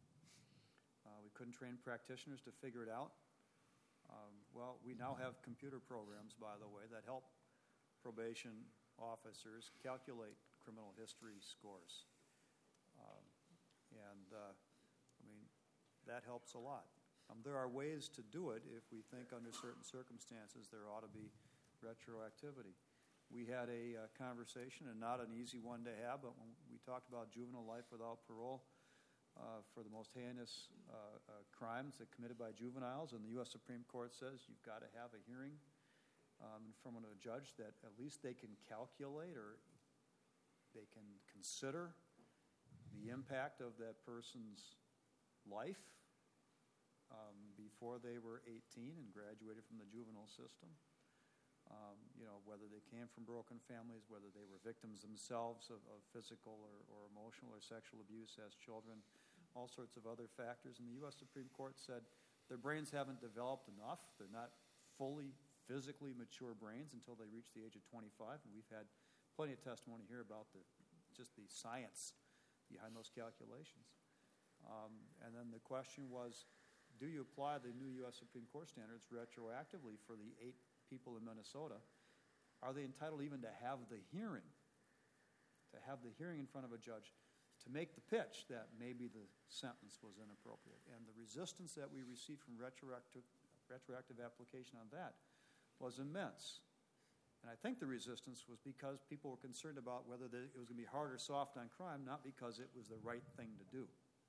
uh, we couldn't train practitioners to figure it out. Um, well, we now have computer programs, by the way, that help probation officers calculate criminal history scores. And, uh, I mean, that helps a lot. Um, there are ways to do it if we think under certain circumstances there ought to be retroactivity. We had a uh, conversation, and not an easy one to have, but when we talked about juvenile life without parole uh, for the most heinous uh, uh, crimes that committed by juveniles, and the U S Supreme Court says you've got to have a hearing um, in front of a judge that at least they can calculate or they can consider the impact of that person's life um, before they were eighteen and graduated from the juvenile system. Um, you know, whether they came from broken families, whether they were victims themselves of, of physical or, or emotional or sexual abuse as children, all sorts of other factors. And the U S Supreme Court said their brains haven't developed enough. They're not fully physically mature brains until they reach the age of twenty-five. And we've had plenty of testimony here about the just the science behind those calculations. Um, and then the question was, do you apply the new U S Supreme Court standards retroactively for the eight people in Minnesota? Are they entitled even to have the hearing, to have the hearing in front of a judge, to make the pitch that maybe the sentence was inappropriate? And the resistance that we received from retroactive, retroactive application on that was immense. And I think the resistance was because people were concerned about whether the, it was going to be hard or soft on crime, not because it was the right thing to do.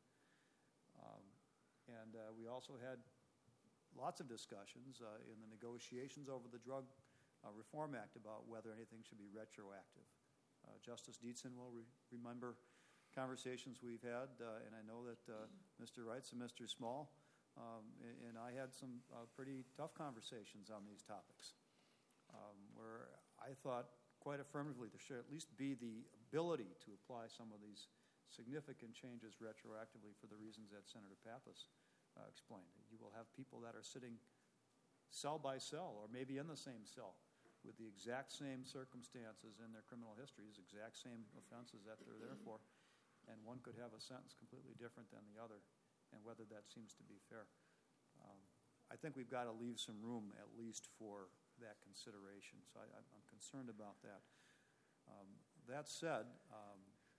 Um, and uh, we also had lots of discussions uh, in the negotiations over the Drug uh, Reform Act about whether anything should be retroactive. Uh, Justice Dietzen will re- remember conversations we've had, uh, and I know that uh, Mister Reitz and Mister Small um, and, and I had some uh, pretty tough conversations on these topics, um, where I thought quite affirmatively there should at least be the ability to apply some of these significant changes retroactively for the reasons that Senator Pappas Uh, explained. You will have people that are sitting cell by cell or maybe in the same cell with the exact same circumstances in their criminal histories, exact same offenses that they're there for, and one could have a sentence completely different than the other, and whether that seems to be fair. Um, I think we've got to leave some room at least for that consideration, so I, I'm concerned about that. Um, that said, um,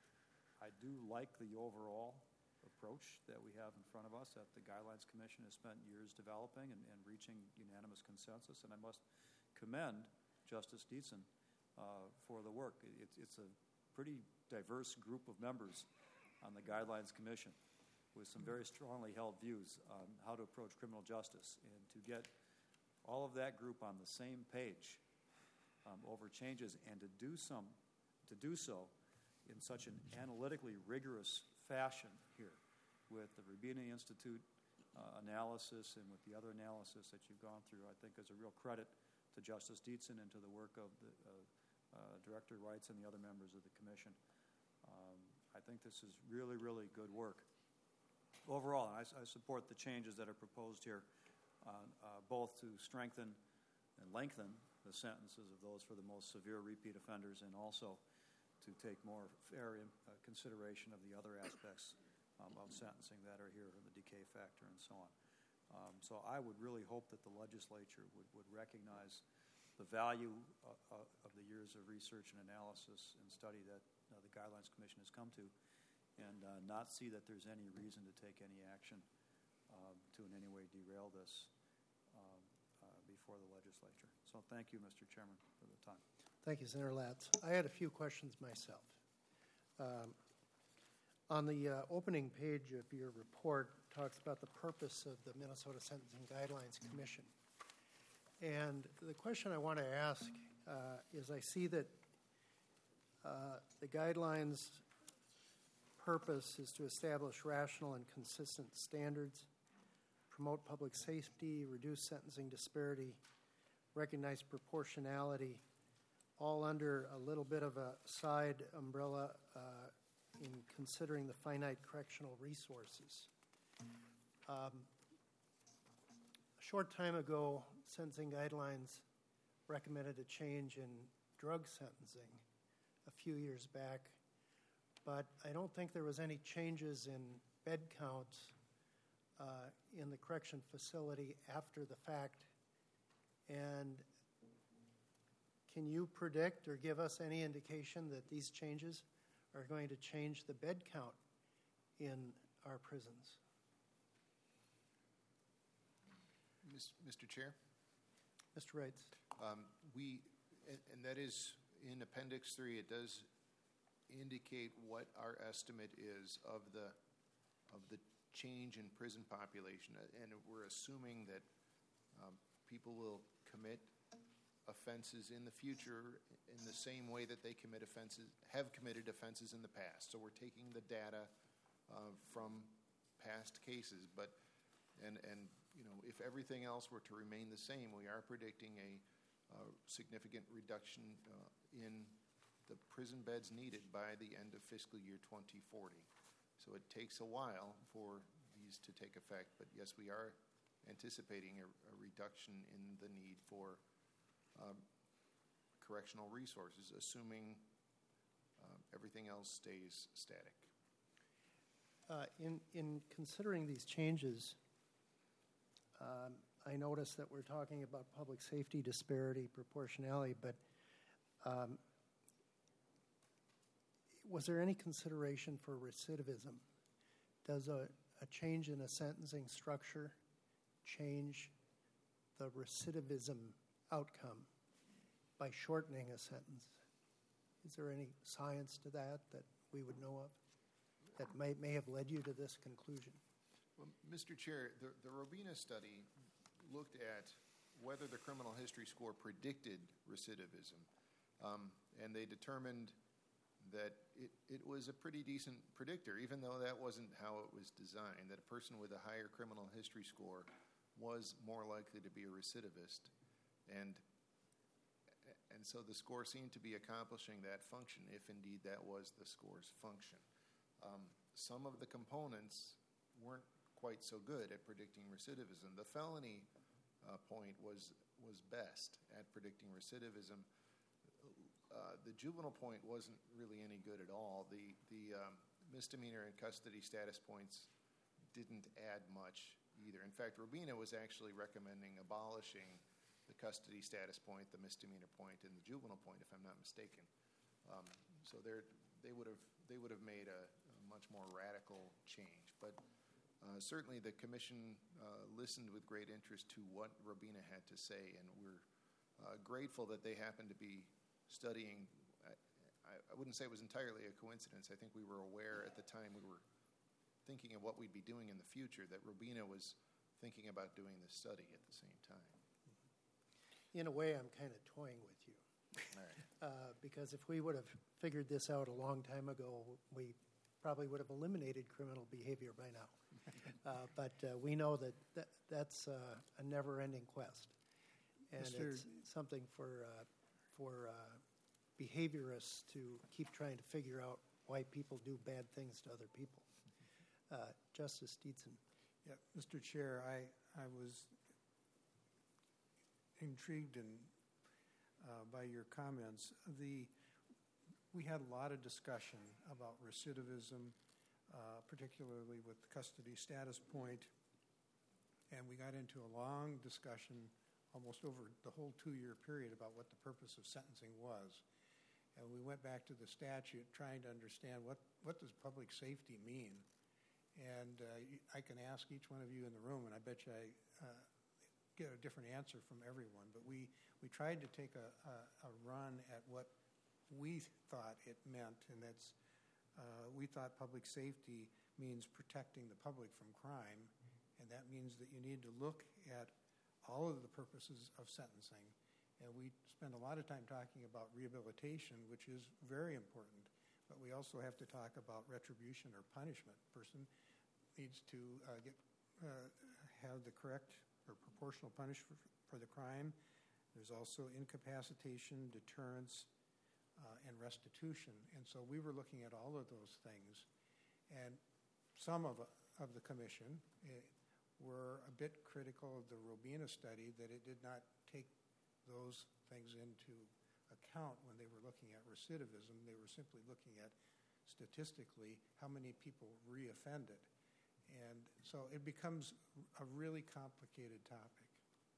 I do like the overall approach that we have in front of us that the Guidelines Commission has spent years developing and, and reaching unanimous consensus, and I must commend Justice Dietzen uh, for the work. It, it's a pretty diverse group of members on the Guidelines Commission with some very strongly held views on how to approach criminal justice, and to get all of that group on the same page um, over changes, and to do some, to do so in such an analytically rigorous fashion here with the Rubini Institute uh, analysis and with the other analysis that you've gone through, I think is a real credit to Justice Dietzen and to the work of the, uh, uh, Director Reitz and the other members of the Commission. Um, I think this is really, really good work. Overall, I, I support the changes that are proposed here, uh, uh, both to strengthen and lengthen the sentences of those for the most severe repeat offenders, and also to take more fair in, uh, consideration of the other aspects um, of sentencing that are here, the decay factor and so on. Um, so I would really hope that the legislature would, would recognize the value uh, uh, of the years of research and analysis and study that uh, the Guidelines Commission has come to, and uh, not see that there's any reason to take any action um, to in any way derail this um, uh, before the legislature. So thank you, Mister Chairman, for the time. Thank you, Senator Latz. I had a few questions myself. Um, on the uh, opening page of your report, it talks about the purpose of the Minnesota Sentencing Guidelines Commission. And the question I want to ask uh, is, I see that uh, the guidelines' purpose is to establish rational and consistent standards, promote public safety, reduce sentencing disparity, recognize proportionality, all under a little bit of a side umbrella uh, in considering the finite correctional resources. Um, a short time ago, sentencing guidelines recommended a change in drug sentencing a few years back, but I don't think there was any changes in bed counts uh, in the correction facility after the fact. And can you predict or give us any indication that these changes are going to change the bed count in our prisons. Mister Chair? Mister Wrights? Um, we, and, and that is in Appendix three, it does indicate what our estimate is of the, of the change in prison population. And we're assuming that um, people will commit offenses in the future in the same way that they commit offenses, have committed offenses in the past. So we're taking the data uh, from past cases, but, and, and, you know, if everything else were to remain the same, we are predicting a uh, significant reduction uh, in the prison beds needed by the end of fiscal year twenty forty. So it takes a while for these to take effect, but yes, we are anticipating a, a reduction in the need for um, correctional resources, assuming uh, everything else stays static. Uh, in, in considering these changes, um, I noticed that we're talking about public safety disparity, proportionality, but um, was there any consideration for recidivism? Does a, a change in a sentencing structure change the recidivism outcome by shortening a sentence? Is there any science to that that we would know of that may, may have led you to this conclusion? Well, Mister Chair, the, the Robina study looked at whether the criminal history score predicted recidivism, um, and they determined that it, it was a pretty decent predictor, even though that wasn't how it was designed, that a person with a higher criminal history score was more likely to be a recidivist. And, and so the score seemed to be accomplishing that function, if indeed that was the score's function. Um, some of the components weren't quite so good at predicting recidivism. The felony uh, point was, was best at predicting recidivism. Uh, the juvenile point wasn't really any good at all. The, the um, misdemeanor and custody status points didn't add much either. In fact, Robina was actually recommending abolishing the custody status point, the misdemeanor point, and the juvenile point, if I'm not mistaken. Um, so they would have they would have made a, a much more radical change. But uh, certainly the commission uh, listened with great interest to what Robina had to say, and we're uh, grateful that they happened to be studying. I, I wouldn't say it was entirely a coincidence. I think we were aware at the time we were thinking of what we'd be doing in the future that Robina was thinking about doing this study at the same time. In a way, I'm kind of toying with you. All right. Uh, because if we would have figured this out a long time ago, we probably would have eliminated criminal behavior by now. uh, but uh, we know that, that that's uh, a never-ending quest. And Mister it's something for, uh, for uh, behaviorists to keep trying to figure out why people do bad things to other people. Uh, Justice Dietzen. Yeah, Mister Chair, I, I was intrigued and Uh, by your comments. The, we had a lot of discussion about recidivism, uh, particularly with the custody status point, and we got into a long discussion almost over the whole two-year period about what the purpose of sentencing was. And we went back to the statute trying to understand what, what does public safety mean. And uh, I can ask each one of you in the room, and I bet you I uh, get a different answer from everyone, but we, we tried to take a, a, a run at what we thought it meant, and that's uh, we thought public safety means protecting the public from crime, and that means that you need to look at all of the purposes of sentencing. And we spend a lot of time talking about rehabilitation, which is very important, but we also have to talk about retribution or punishment. A person needs to uh, get uh, have the correct or proportional punishment for, for the crime. There's also incapacitation, deterrence, uh, and restitution. And so we were looking at all of those things. And some of, of the commission uh, were a bit critical of the Robina study, that it did not take those things into account when they were looking at recidivism. They were simply looking at statistically how many people reoffended. And so it becomes a really complicated topic.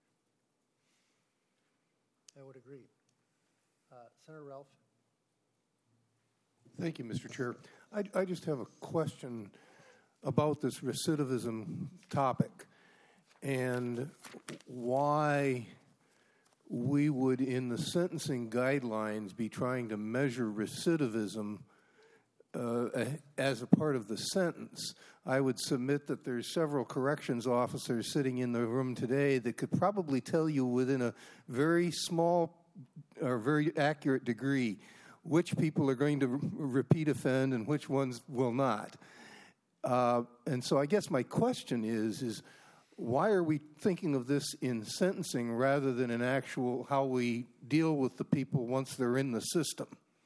I would agree. Uh, Senator Ralph? Thank you, Mister Chair. I, I just have a question. about this recidivism topic and why we would, in the sentencing guidelines, be trying to measure recidivism uh, as a part of the sentence. I would submit that there's several corrections officers sitting in the room today that could probably tell you within a very small or very accurate degree which people are going to re- repeat offend and which ones will not. Uh, and so I guess my question is, is why are we thinking of this in sentencing rather than in actual how we deal with the people once they're in the system?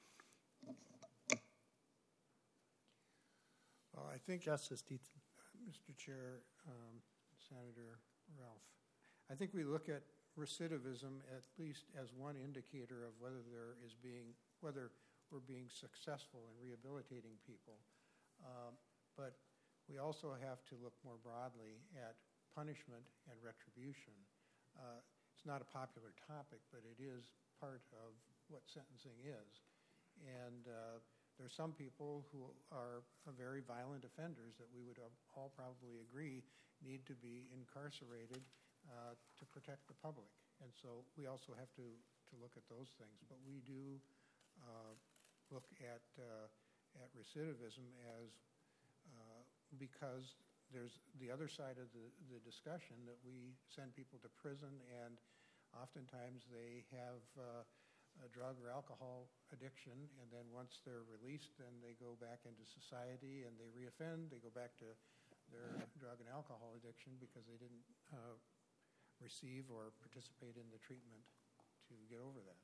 Well, I think, Justice Dietzen. Mister Chair, um, Senator Ralph, I think we look at recidivism at least as one indicator of whether there is being, whether we're being successful in rehabilitating people. Um, but we also have to look more broadly at punishment and retribution. Uh, it's not a popular topic, but it is part of what sentencing is. And uh, there's some people who are very violent offenders that we would all probably agree need to be incarcerated uh, to protect the public. And so we also have to, to look at those things. But we do uh, look at, uh, at recidivism as uh, because there's the other side of the, the discussion that we send people to prison, and oftentimes they have uh, a drug or alcohol addiction, and then once they're released, then they go back into society and they reoffend. They go back to their drug and alcohol addiction because they didn't uh, receive or participate in the treatment to get over that.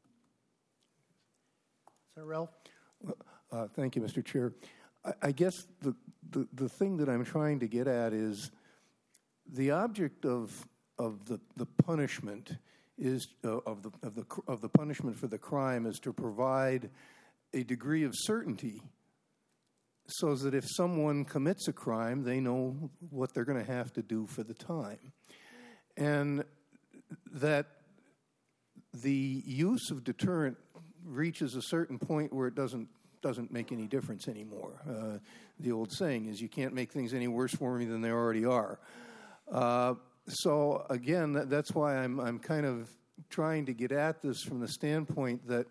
Senator Ralph? Uh, thank you, Mister Chair. I, I guess the, the, the thing that I'm trying to get at is the object of of the, the punishment is uh, of the of the of the punishment for the crime is to provide a degree of certainty, so that if someone commits a crime, they know what they're going to have to do for the time, and that the use of deterrent reaches a certain point where it doesn't doesn't make any difference anymore. Uh, the old saying is, you can't make things any worse for me than they already are. Uh, so again, that, that's why I'm I'm kind of trying to get at this from the standpoint that,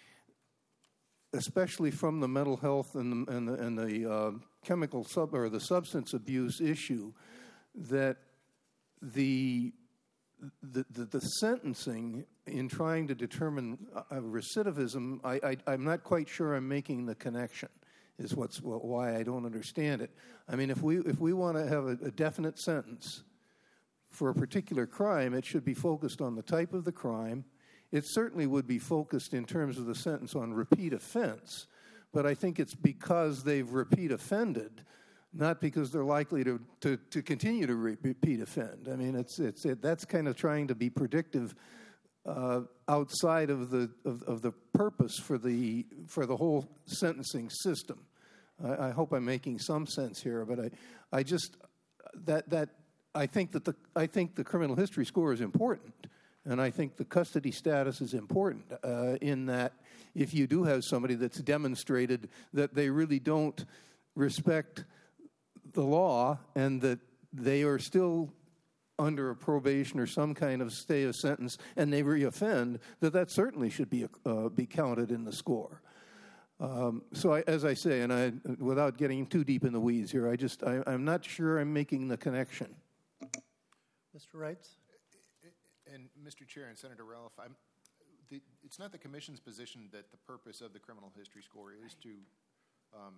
especially from the mental health and the, and the, and the uh, chemical sub or the substance abuse issue, that the The, the, the sentencing in trying to determine uh, recidivism, I, I, I'm not quite sure I'm making the connection, is what's why I don't understand it. I mean, if we if we want to have a, a definite sentence for a particular crime, it should be focused on the type of the crime. It certainly would be focused in terms of the sentence on repeat offense, but I think it's because they've repeat offended, not because they're likely to, to, to continue to repeat offend. I mean, it's it's it, that's kind of trying to be predictive uh, outside of the of, of the purpose for the for the whole sentencing system. I, I hope I'm making some sense here, but I I just that that I think that the I think the criminal history score is important, and I think the custody status is important uh, in that if you do have somebody that's demonstrated that they really don't respect the law and that they are still under a probation or some kind of stay of sentence and they reoffend, that that certainly should be uh, be counted in the score. Um, so I, as I say, and I, without getting too deep in the weeds here, I just I, I'm not sure I'm making the connection. Mister Wrights? And Mister Chair and Senator Ralph, I'm, the, it's not the Commission's position that the purpose of the criminal history score is to um,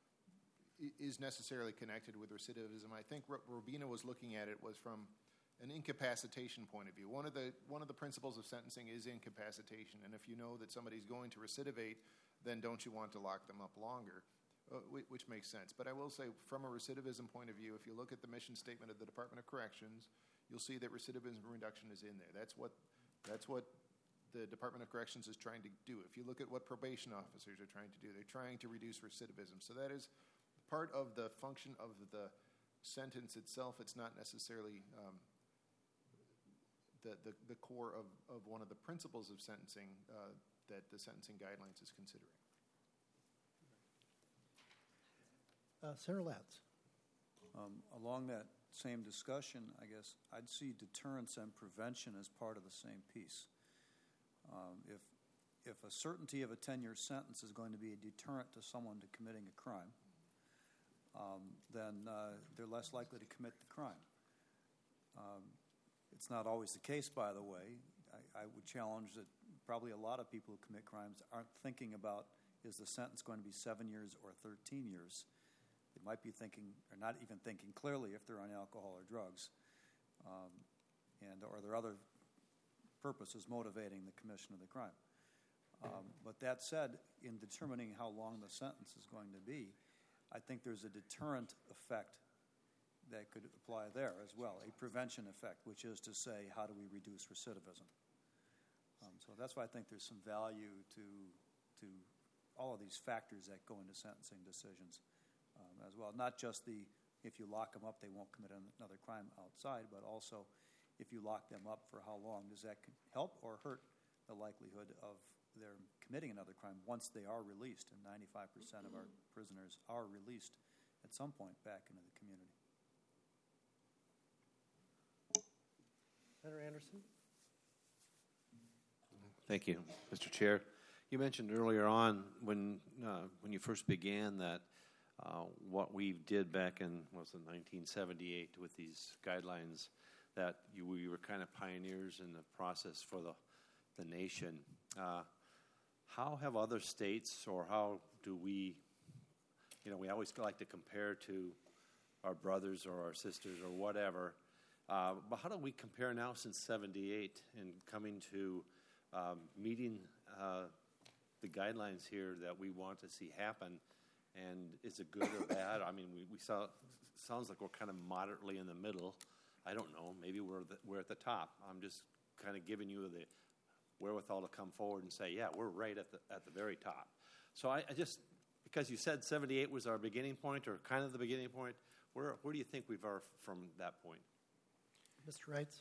is necessarily connected with recidivism. I think what Robina was looking at it was from an incapacitation point of view. One of the one of the principles of sentencing is incapacitation, and if you know that somebody's going to recidivate, then don't you want to lock them up longer, uh, which makes sense. But I will say, from a recidivism point of view, if you look at the mission statement of the Department of Corrections, you'll see that recidivism reduction is in there. That's what that's what the Department of Corrections is trying to do. If you look at what probation officers are trying to do, they're trying to reduce recidivism. So that is part of the function of the sentence itself. It's not necessarily um, the, the, the core of, of one of the principles of sentencing uh, that the sentencing guidelines is considering. Uh, Senator Latz? Um, along that same discussion, I guess I'd see deterrence and prevention as part of the same piece. Um, if if a certainty of a ten-year sentence is going to be a deterrent to someone to committing a crime, um, then uh, they're less likely to commit the crime. Um, it's not always the case, by the way. I, I would challenge that probably a lot of people who commit crimes aren't thinking about, is the sentence going to be seven years or thirteen years? They might be thinking, or not even thinking clearly if they're on alcohol or drugs, um, and or there are other purposes motivating the commission of the crime. Um, but that said, in determining how long the sentence is going to be, I think there's a deterrent effect that could apply there as well, a prevention effect, which is to say, how do we reduce recidivism? Um, so that's why I think there's some value to to all of these factors that go into sentencing decisions um, as well. Not just the, if you lock them up, they won't commit another crime outside, but also if you lock them up for how long, does that help or hurt the likelihood of their committing another crime once they are released? And ninety-five percent of our prisoners are released at some point back into the community. Senator Anderson? Thank you, Mister Chair. You mentioned earlier on when uh, when you first began that uh, what we did back in what was it nineteen seventy-eight with these guidelines, that you, we were kind of pioneers in the process for the the nation. Uh, how have other states, or how do we, you know, we always like to compare to our brothers or our sisters or whatever, uh, but how do we compare now since seventy-eight and coming to um, meeting uh, the guidelines here that we want to see happen? And is it good or bad? I mean, we, we saw, sounds like we're kind of moderately in the middle. I don't know. Maybe we're the, we're at the top. I'm just kind of giving you the wherewithal to come forward and say, yeah, we're right at the at the very top. So I, I just, because you said seventy-eight was our beginning point, or kind of the beginning point, where where do you think we are from that point? Mister Reitz?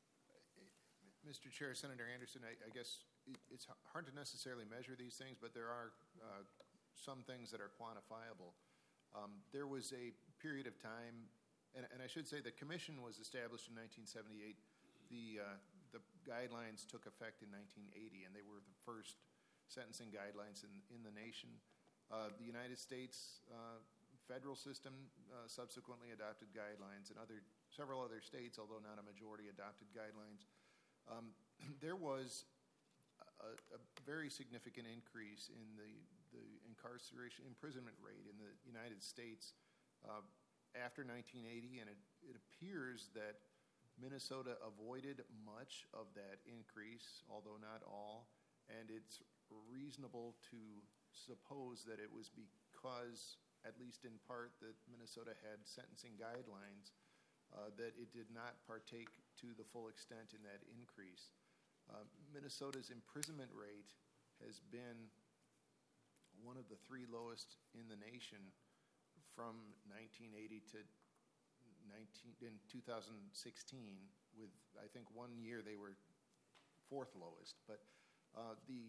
Mister Chair, Senator Anderson, I, I guess it, it's hard to necessarily measure these things, but there are uh, some things that are quantifiable. Um, there was a period of time, and, and I should say the commission was established in nineteen seventy-eight. The uh, the guidelines took effect in nineteen eighty, and they were the first sentencing guidelines in, in the nation. Uh, the United States uh, federal system uh, subsequently adopted guidelines, and other several other states, although not a majority, adopted guidelines. Um, there was a, a very significant increase in the, the incarceration imprisonment rate in the United States uh, after nineteen eighty, and it, it appears that Minnesota avoided much of that increase, although not all, and it's reasonable to suppose that it was because, at least in part, that Minnesota had sentencing guidelines uh, that it did not partake to the full extent in that increase. Uh, Minnesota's imprisonment rate has been one of the three lowest in the nation from nineteen eighty to nineteen, in two thousand sixteen, with I think one year they were fourth lowest. But uh, the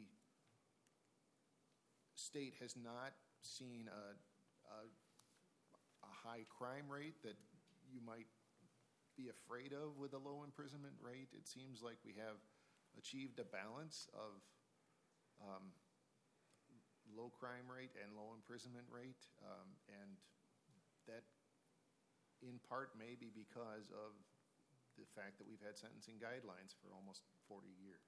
state has not seen a, a, a high crime rate that you might be afraid of with a low imprisonment rate. It seems like we have achieved a balance of um, low crime rate and low imprisonment rate, um, and that in part may be because of the fact that we've had sentencing guidelines for almost forty years.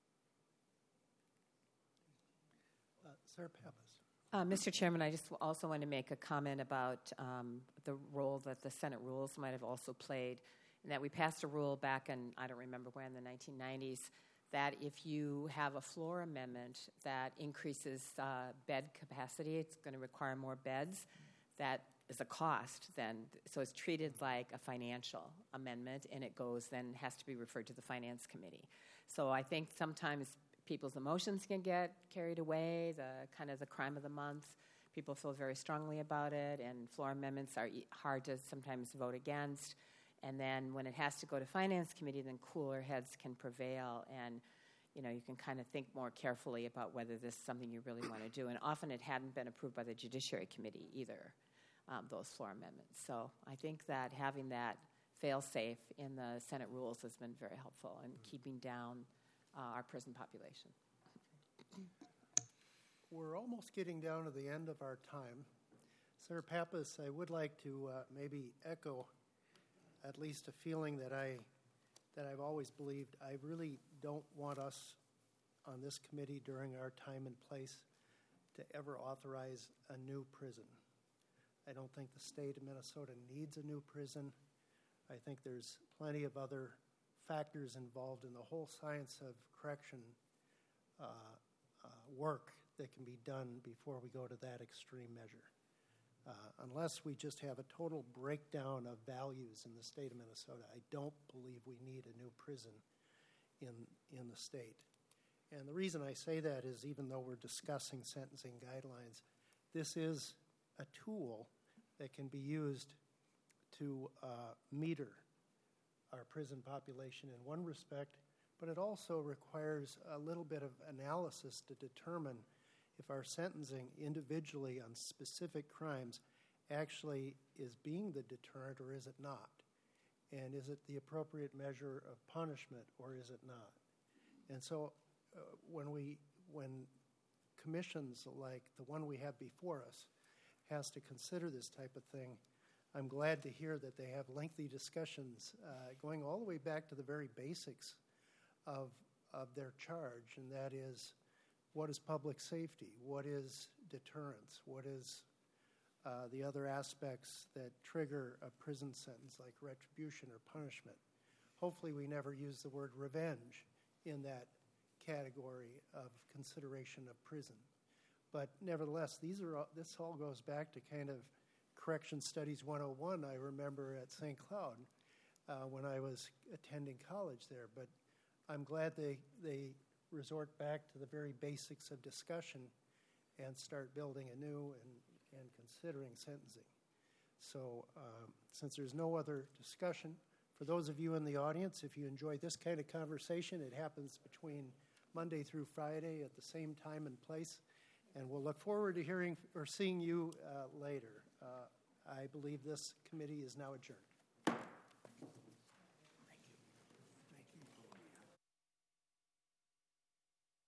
Uh, Sarah Pappas. Uh, Mister Chairman, I just also want to make a comment about um, the role that the Senate rules might have also played, and that we passed a rule back in, I don't remember when, the nineteen nineties, that if you have a floor amendment that increases uh, bed capacity, it's going to require more beds, that is a cost then. So it's treated like a financial amendment, and it goes then has to be referred to the Finance Committee. So I think sometimes people's emotions can get carried away, the kind of the crime of the month. People feel very strongly about it, and floor amendments are hard to sometimes vote against. And then when it has to go to Finance Committee, then cooler heads can prevail, and you know you can kind of think more carefully about whether this is something you really want to do. And often it hadn't been approved by the Judiciary Committee either. um, those floor amendments. So I think that having that fail-safe in the Senate rules has been very helpful in keeping down uh, our prison population. We're almost getting down to the end of our time. Senator Pappas, I would like to uh, maybe echo at least a feeling that I that I've always believed. I really don't want us on this committee during our time and place to ever authorize a new prison. I don't think the state of Minnesota needs a new prison. I think there's plenty of other factors involved in the whole science of correction uh, uh, work that can be done before we go to that extreme measure. Uh, unless we just have a total breakdown of values in the state of Minnesota, I don't believe we need a new prison in, in the state. And the reason I say that is even though we're discussing sentencing guidelines, this is a tool that can be used to uh, meter our prison population in one respect, but it also requires a little bit of analysis to determine if our sentencing individually on specific crimes actually is being the deterrent or is it not? And is it the appropriate measure of punishment or is it not? And so uh, when we, when commissions like the one we have before us has to consider this type of thing, I'm glad to hear that they have lengthy discussions uh, going all the way back to the very basics of, of their charge, and that is, what is public safety? What is deterrence? What is uh, the other aspects that trigger a prison sentence, like retribution or punishment? Hopefully we never use the word revenge in that category of consideration of prison. But nevertheless, these are all, this all goes back to kind of Correction Studies one oh one, I remember at Saint Cloud uh, when I was attending college there. But I'm glad they, they resort back to the very basics of discussion and start building anew and, and considering sentencing. So um, since there's no other discussion, for those of you in the audience, if you enjoy this kind of conversation, it happens between Monday through Friday at the same time and place. And we'll look forward to hearing or seeing you uh, later. Uh, I believe this committee is now adjourned.